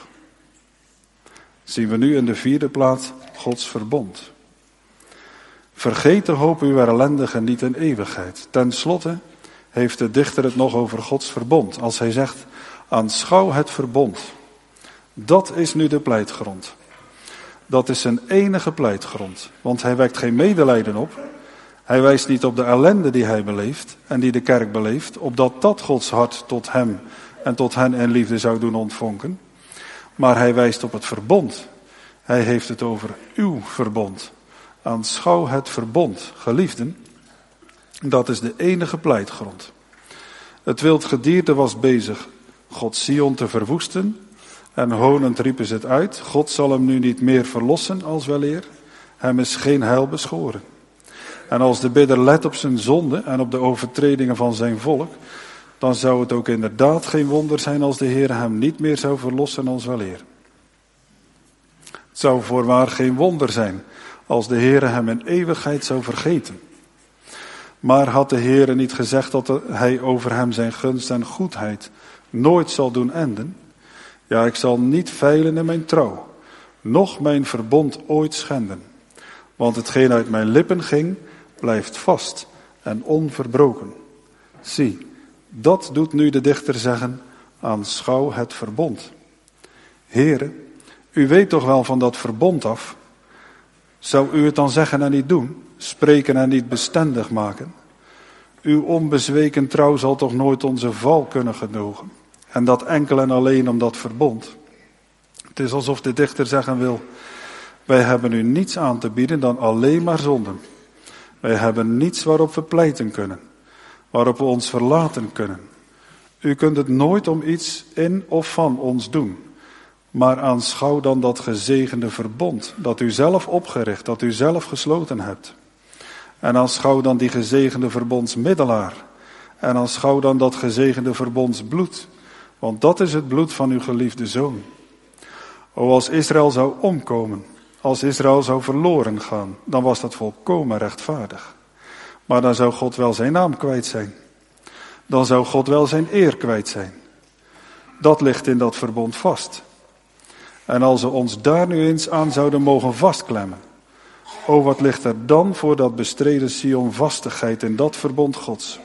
Zien we nu in de vierde plaats Gods verbond. Vergeet de hoop uw ellendigen niet in eeuwigheid. Ten slotte heeft de dichter het nog over Gods verbond. Als hij zegt, aanschouw het verbond. Dat is nu de pleitgrond. Dat is zijn enige pleitgrond. Want hij wekt geen medelijden op. Hij wijst niet op de ellende die hij beleeft en die de kerk beleeft. Opdat dat Gods hart tot hem en tot hen in liefde zou doen ontvonken. Maar hij wijst op het verbond. Hij heeft het over uw verbond. Aanschouw het verbond, geliefden. Dat is de enige pleitgrond. Het wild gedierte was bezig God Sion te verwoesten. En honend riepen ze het uit. God zal hem nu niet meer verlossen als weleer. Hem is geen heil beschoren. En als de bidder let op zijn zonde en op de overtredingen van zijn volk, dan zou het ook inderdaad geen wonder zijn als de Heer hem niet meer zou verlossen als weleer. Het zou voorwaar geen wonder zijn als de Heer hem in eeuwigheid zou vergeten. Maar had de Heer niet gezegd dat hij over hem zijn gunst en goedheid nooit zal doen enden? Ja, ik zal niet veilen in mijn trouw, noch mijn verbond ooit schenden. Want hetgeen uit mijn lippen ging, blijft vast en onverbroken. Zie, dat doet nu de dichter zeggen, aanschouw het verbond. Heere, u weet toch wel van dat verbond af? Zou u het dan zeggen en niet doen, spreken en niet bestendig maken? Uw onbezweken trouw zal toch nooit onze val kunnen gedogen? En dat enkel en alleen om dat verbond. Het is alsof de dichter zeggen wil, wij hebben u niets aan te bieden dan alleen maar zonden. Wij hebben niets waarop we pleiten kunnen, waarop we ons verlaten kunnen. U kunt het nooit om iets in of van ons doen. Maar aanschouw dan dat gezegende verbond, dat u zelf opgericht, dat u zelf gesloten hebt. En aanschouw dan die gezegende verbondsmiddelaar. En aanschouw dan dat gezegende verbondsbloed. Want dat is het bloed van uw geliefde Zoon. O, als Israël zou omkomen, als Israël zou verloren gaan, dan was dat volkomen rechtvaardig. Maar dan zou God wel zijn naam kwijt zijn. Dan zou God wel zijn eer kwijt zijn. Dat ligt in dat verbond vast. En als we ons daar nu eens aan zouden mogen vastklemmen. O, wat ligt er dan voor dat bestreden Sion vastigheid in dat verbond Gods.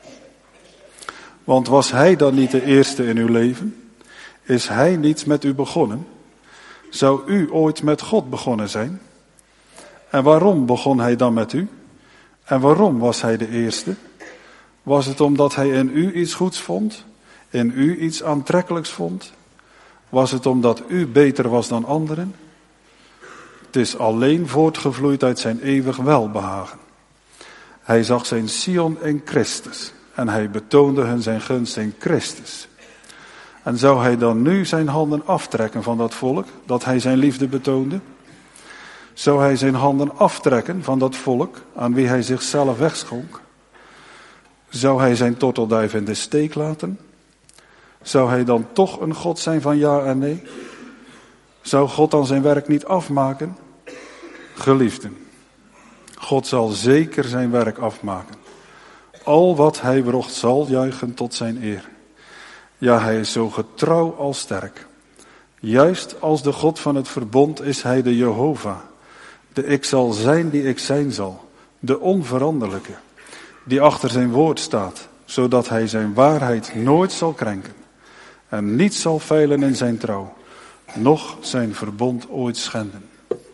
Want was hij dan niet de eerste in uw leven? Is hij niet met u begonnen? Zou u ooit met God begonnen zijn? En waarom begon hij dan met u? En waarom was hij de eerste? Was het omdat hij in u iets goeds vond? In u iets aantrekkelijks vond? Was het omdat u beter was dan anderen? Het is alleen voortgevloeid uit zijn eeuwig welbehagen. Hij zag zijn Sion in Christus en hij betoonde hun zijn gunst in Christus. En zou hij dan nu zijn handen aftrekken van dat volk, dat hij zijn liefde betoonde? Zou hij zijn handen aftrekken van dat volk aan wie hij zichzelf wegschonk? Zou hij zijn tortelduif in de steek laten? Zou hij dan toch een God zijn van ja en nee? Zou God dan zijn werk niet afmaken? Geliefden, God zal zeker zijn werk afmaken. Al wat hij wrocht zal juichen tot zijn eer. Ja, hij is zo getrouw als sterk. Juist als de God van het verbond is hij de Jehovah. De ik zal zijn die ik zijn zal. De onveranderlijke. Die achter zijn woord staat. Zodat hij zijn waarheid nooit zal krenken. En niet zal feilen in zijn trouw. Noch zijn verbond ooit schenden.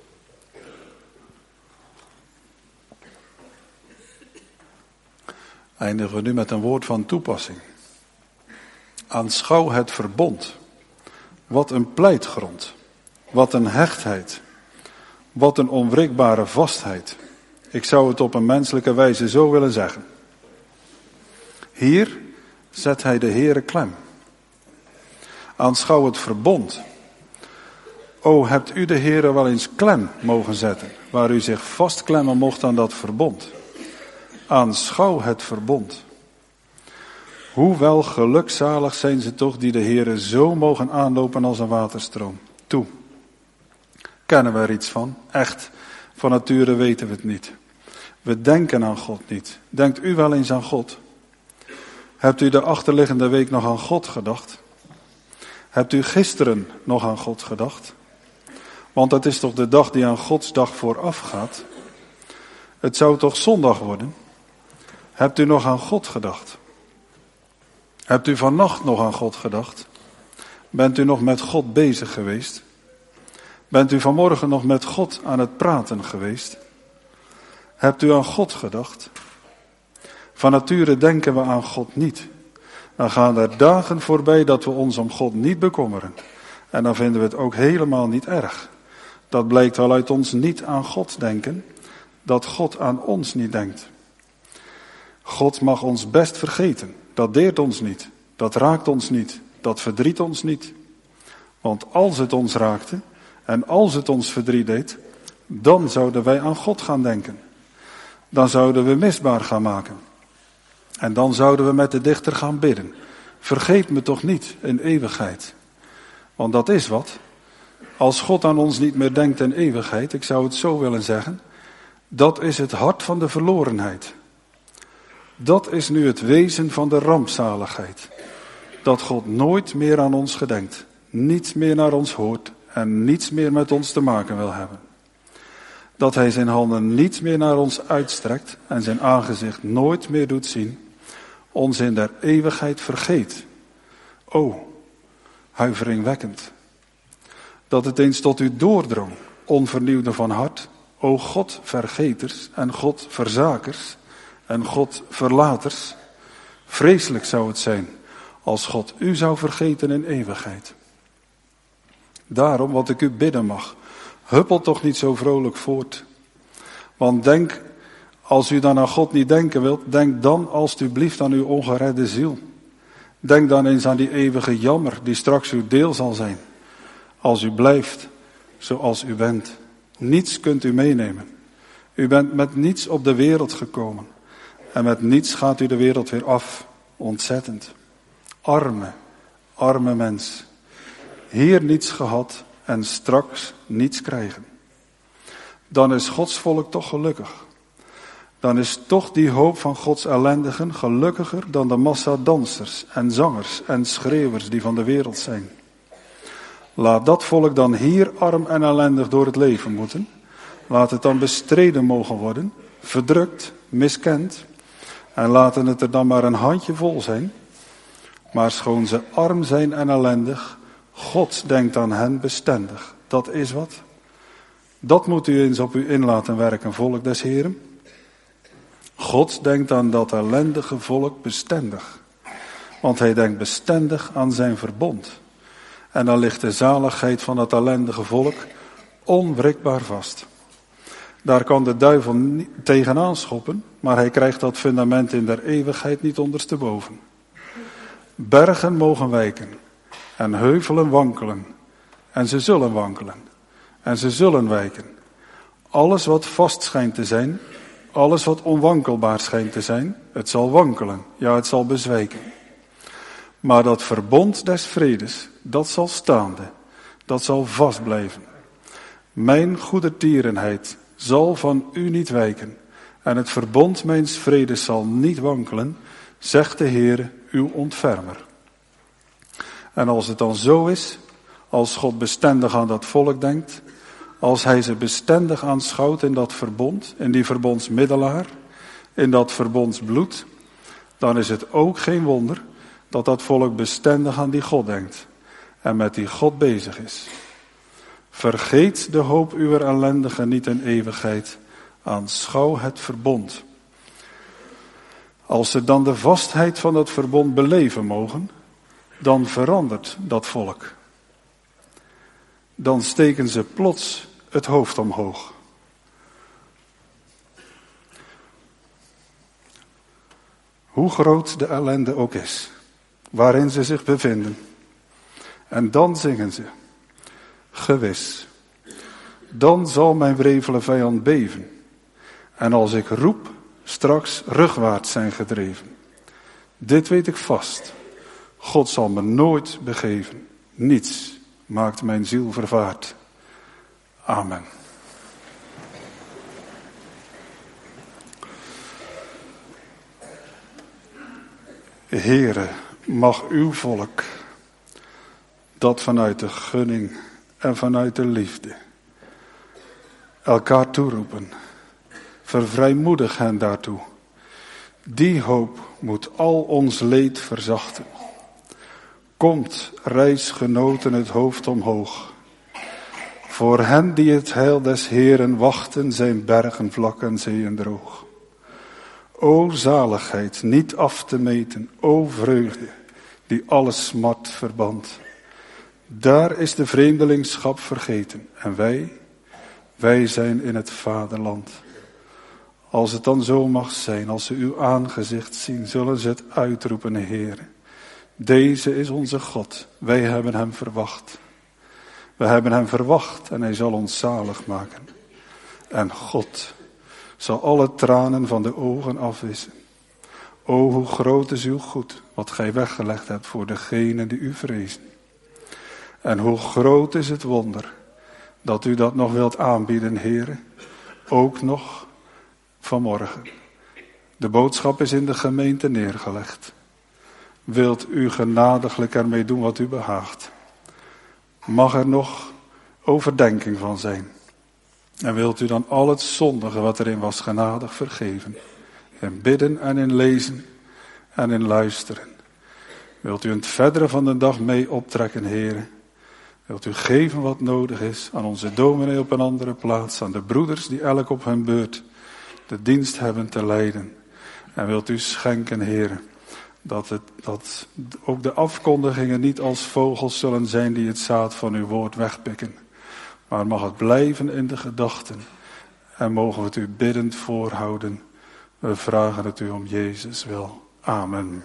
Eindigen we nu met een woord van toepassing. Aanschouw het verbond. Wat een pleitgrond. Wat een hechtheid. Wat een onwrikbare vastheid. Ik zou het op een menselijke wijze zo willen zeggen. Hier zet hij de Heere klem. Aanschouw het verbond. O, hebt u de Heere wel eens klem mogen zetten, waar u zich vastklemmen mocht aan dat verbond. Aanschouw het verbond. Hoe wel gelukzalig zijn ze toch die de Heere zo mogen aanlopen als een waterstroom. Toe. Kennen we er iets van? Echt, van nature weten we het niet. We denken aan God niet. Denkt u wel eens aan God? Hebt u de achterliggende week nog aan God gedacht? Hebt u gisteren nog aan God gedacht? Want het is toch de dag die aan Gods dag vooraf gaat? Het zou toch zondag worden? Hebt u nog aan God gedacht? Hebt u vannacht nog aan God gedacht? Bent u nog met God bezig geweest? Bent u vanmorgen nog met God aan het praten geweest? Hebt u aan God gedacht? Van nature denken we aan God niet. Dan gaan er dagen voorbij dat we ons om God niet bekommeren. En dan vinden we het ook helemaal niet erg. Dat blijkt wel uit ons niet aan God denken, dat God aan ons niet denkt. God mag ons best vergeten. Dat deert ons niet. Dat raakt ons niet. Dat verdriet ons niet. Want als het ons raakte en als het ons verdriet deed, dan zouden wij aan God gaan denken. Dan zouden we misbaar gaan maken. En dan zouden we met de dichter gaan bidden. Vergeet me toch niet in eeuwigheid. Want dat is wat. Als God aan ons niet meer denkt in eeuwigheid, ik zou het zo willen zeggen, dat is het hart van de verlorenheid. Dat is nu het wezen van de rampzaligheid. Dat God nooit meer aan ons gedenkt, niets meer naar ons hoort en niets meer met ons te maken wil hebben. Dat hij zijn handen niet meer naar ons uitstrekt en zijn aangezicht nooit meer doet zien, ons in der eeuwigheid vergeet. O, huiveringwekkend. Dat het eens tot u doordrong, onvernieuwde van hart, o God vergeters en God verzakers en God verlaters. Vreselijk zou het zijn als God u zou vergeten in eeuwigheid. Daarom, wat ik u bidden mag, huppel toch niet zo vrolijk voort. Want denk, als u dan aan God niet denken wilt, denk dan alstublieft aan uw ongeredde ziel. Denk dan eens aan die eeuwige jammer die straks uw deel zal zijn. Als u blijft zoals u bent. Niets kunt u meenemen. U bent met niets op de wereld gekomen. En met niets gaat u de wereld weer af. Ontzettend. Arme, arme mens. Hier niets gehad en straks niets krijgen. Dan is Gods volk toch gelukkig. Dan is toch die hoop van Gods ellendigen gelukkiger dan de massa dansers en zangers en schreeuwers die van de wereld zijn. Laat dat volk dan hier arm en ellendig door het leven moeten. Laat het dan bestreden mogen worden, verdrukt, miskend. En laten het er dan maar een handjevol zijn. Maar schoon ze arm zijn en ellendig, God denkt aan hen bestendig. Dat is wat. Dat moet u eens op u in laten werken, volk des Heren. God denkt aan dat ellendige volk bestendig. Want hij denkt bestendig aan zijn verbond. En dan ligt de zaligheid van dat ellendige volk onwrikbaar vast. Daar kan de duivel tegenaan schoppen, maar hij krijgt dat fundament in der eeuwigheid niet ondersteboven. Bergen mogen wijken en heuvelen wankelen en ze zullen wankelen en ze zullen wijken. Alles wat vast schijnt te zijn, alles wat onwankelbaar schijnt te zijn, het zal wankelen, ja het zal bezwijken. Maar dat verbond des vredes, dat zal staande, dat zal vast blijven. Mijn goedertierenheid zal van u niet wijken en het verbond mijns vredes zal niet wankelen, zegt de Heere, uw ontfermer. En als het dan zo is, als God bestendig aan dat volk denkt, als hij ze bestendig aanschouwt in dat verbond, in die verbondsmiddelaar, in dat verbondsbloed, dan is het ook geen wonder dat dat volk bestendig aan die God denkt en met die God bezig is. Vergeet de hoop uwer ellendigen niet in eeuwigheid, aanschouw het verbond. Als ze dan de vastheid van het verbond beleven mogen, dan verandert dat volk. Dan steken ze plots het hoofd omhoog. Hoe groot de ellende ook is, waarin ze zich bevinden. En dan zingen ze, gewis, dan zal mijn wrevele vijand beven. En als ik roep, straks rugwaarts zijn gedreven. Dit weet ik vast, God zal me nooit begeven. Niets maakt mijn ziel vervaard. Amen. Heere, mag uw volk, dat vanuit de gunning en vanuit de liefde, elkaar toeroepen, vervrijmoedig hen daartoe. Die hoop moet al ons leed verzachten. Komt, reisgenoten, het hoofd omhoog. Voor hen die het heil des Heeren wachten, zijn bergen vlak en zeeën droog. O zaligheid, niet af te meten, o vreugde, die alle smart verband. Daar is de vreemdelingschap vergeten en wij, wij zijn in het vaderland. Als het dan zo mag zijn, als ze uw aangezicht zien, zullen ze het uitroepen, Heere. Deze is onze God, wij hebben hem verwacht. We hebben hem verwacht en hij zal ons zalig maken. En God zal alle tranen van de ogen afwissen. O, hoe groot is uw goed, wat gij weggelegd hebt voor degenen die u vrezen. En hoe groot is het wonder, dat u dat nog wilt aanbieden, Heere, ook nog vanmorgen. De boodschap is in de gemeente neergelegd. Wilt u genadiglijk ermee doen wat u behaagt. Mag er nog overdenking van zijn. En wilt u dan al het zondige wat erin was genadig vergeven. In bidden en in lezen en in luisteren. Wilt u het verdere van de dag mee optrekken, Heere. Wilt u geven wat nodig is aan onze dominee op een andere plaats. Aan de broeders die elk op hun beurt de dienst hebben te leiden. En wilt u schenken, Heere. Dat, het, dat ook de afkondigingen niet als vogels zullen zijn die het zaad van uw woord wegpikken. Maar mag het blijven in de gedachten. En mogen we het u biddend voorhouden. We vragen het u om Jezus wil. Amen.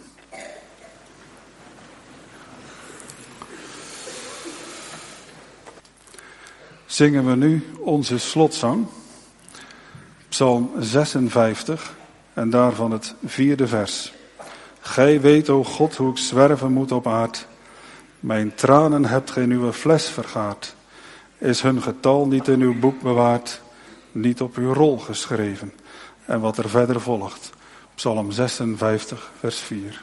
Zingen we nu onze slotzang. Psalm zesenvijftig en daarvan het vierde vers. Gij weet, o God, hoe ik zwerven moet op aard. Mijn tranen hebt gij in uw fles vergaard. Is hun getal niet in uw boek bewaard, niet op uw rol geschreven. En wat er verder volgt. Psalm zesenvijftig, vers vier.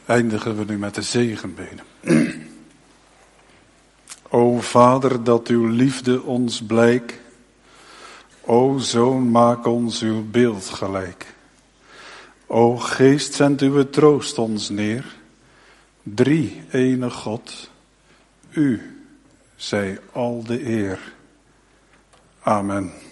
eindigen we nu met de zegenbeden. O Vader, dat uw liefde ons blijk. O Zoon, maak ons uw beeld gelijk. O Geest, zend uw troost ons neer. Drie ene God, u zij al de eer. Amen.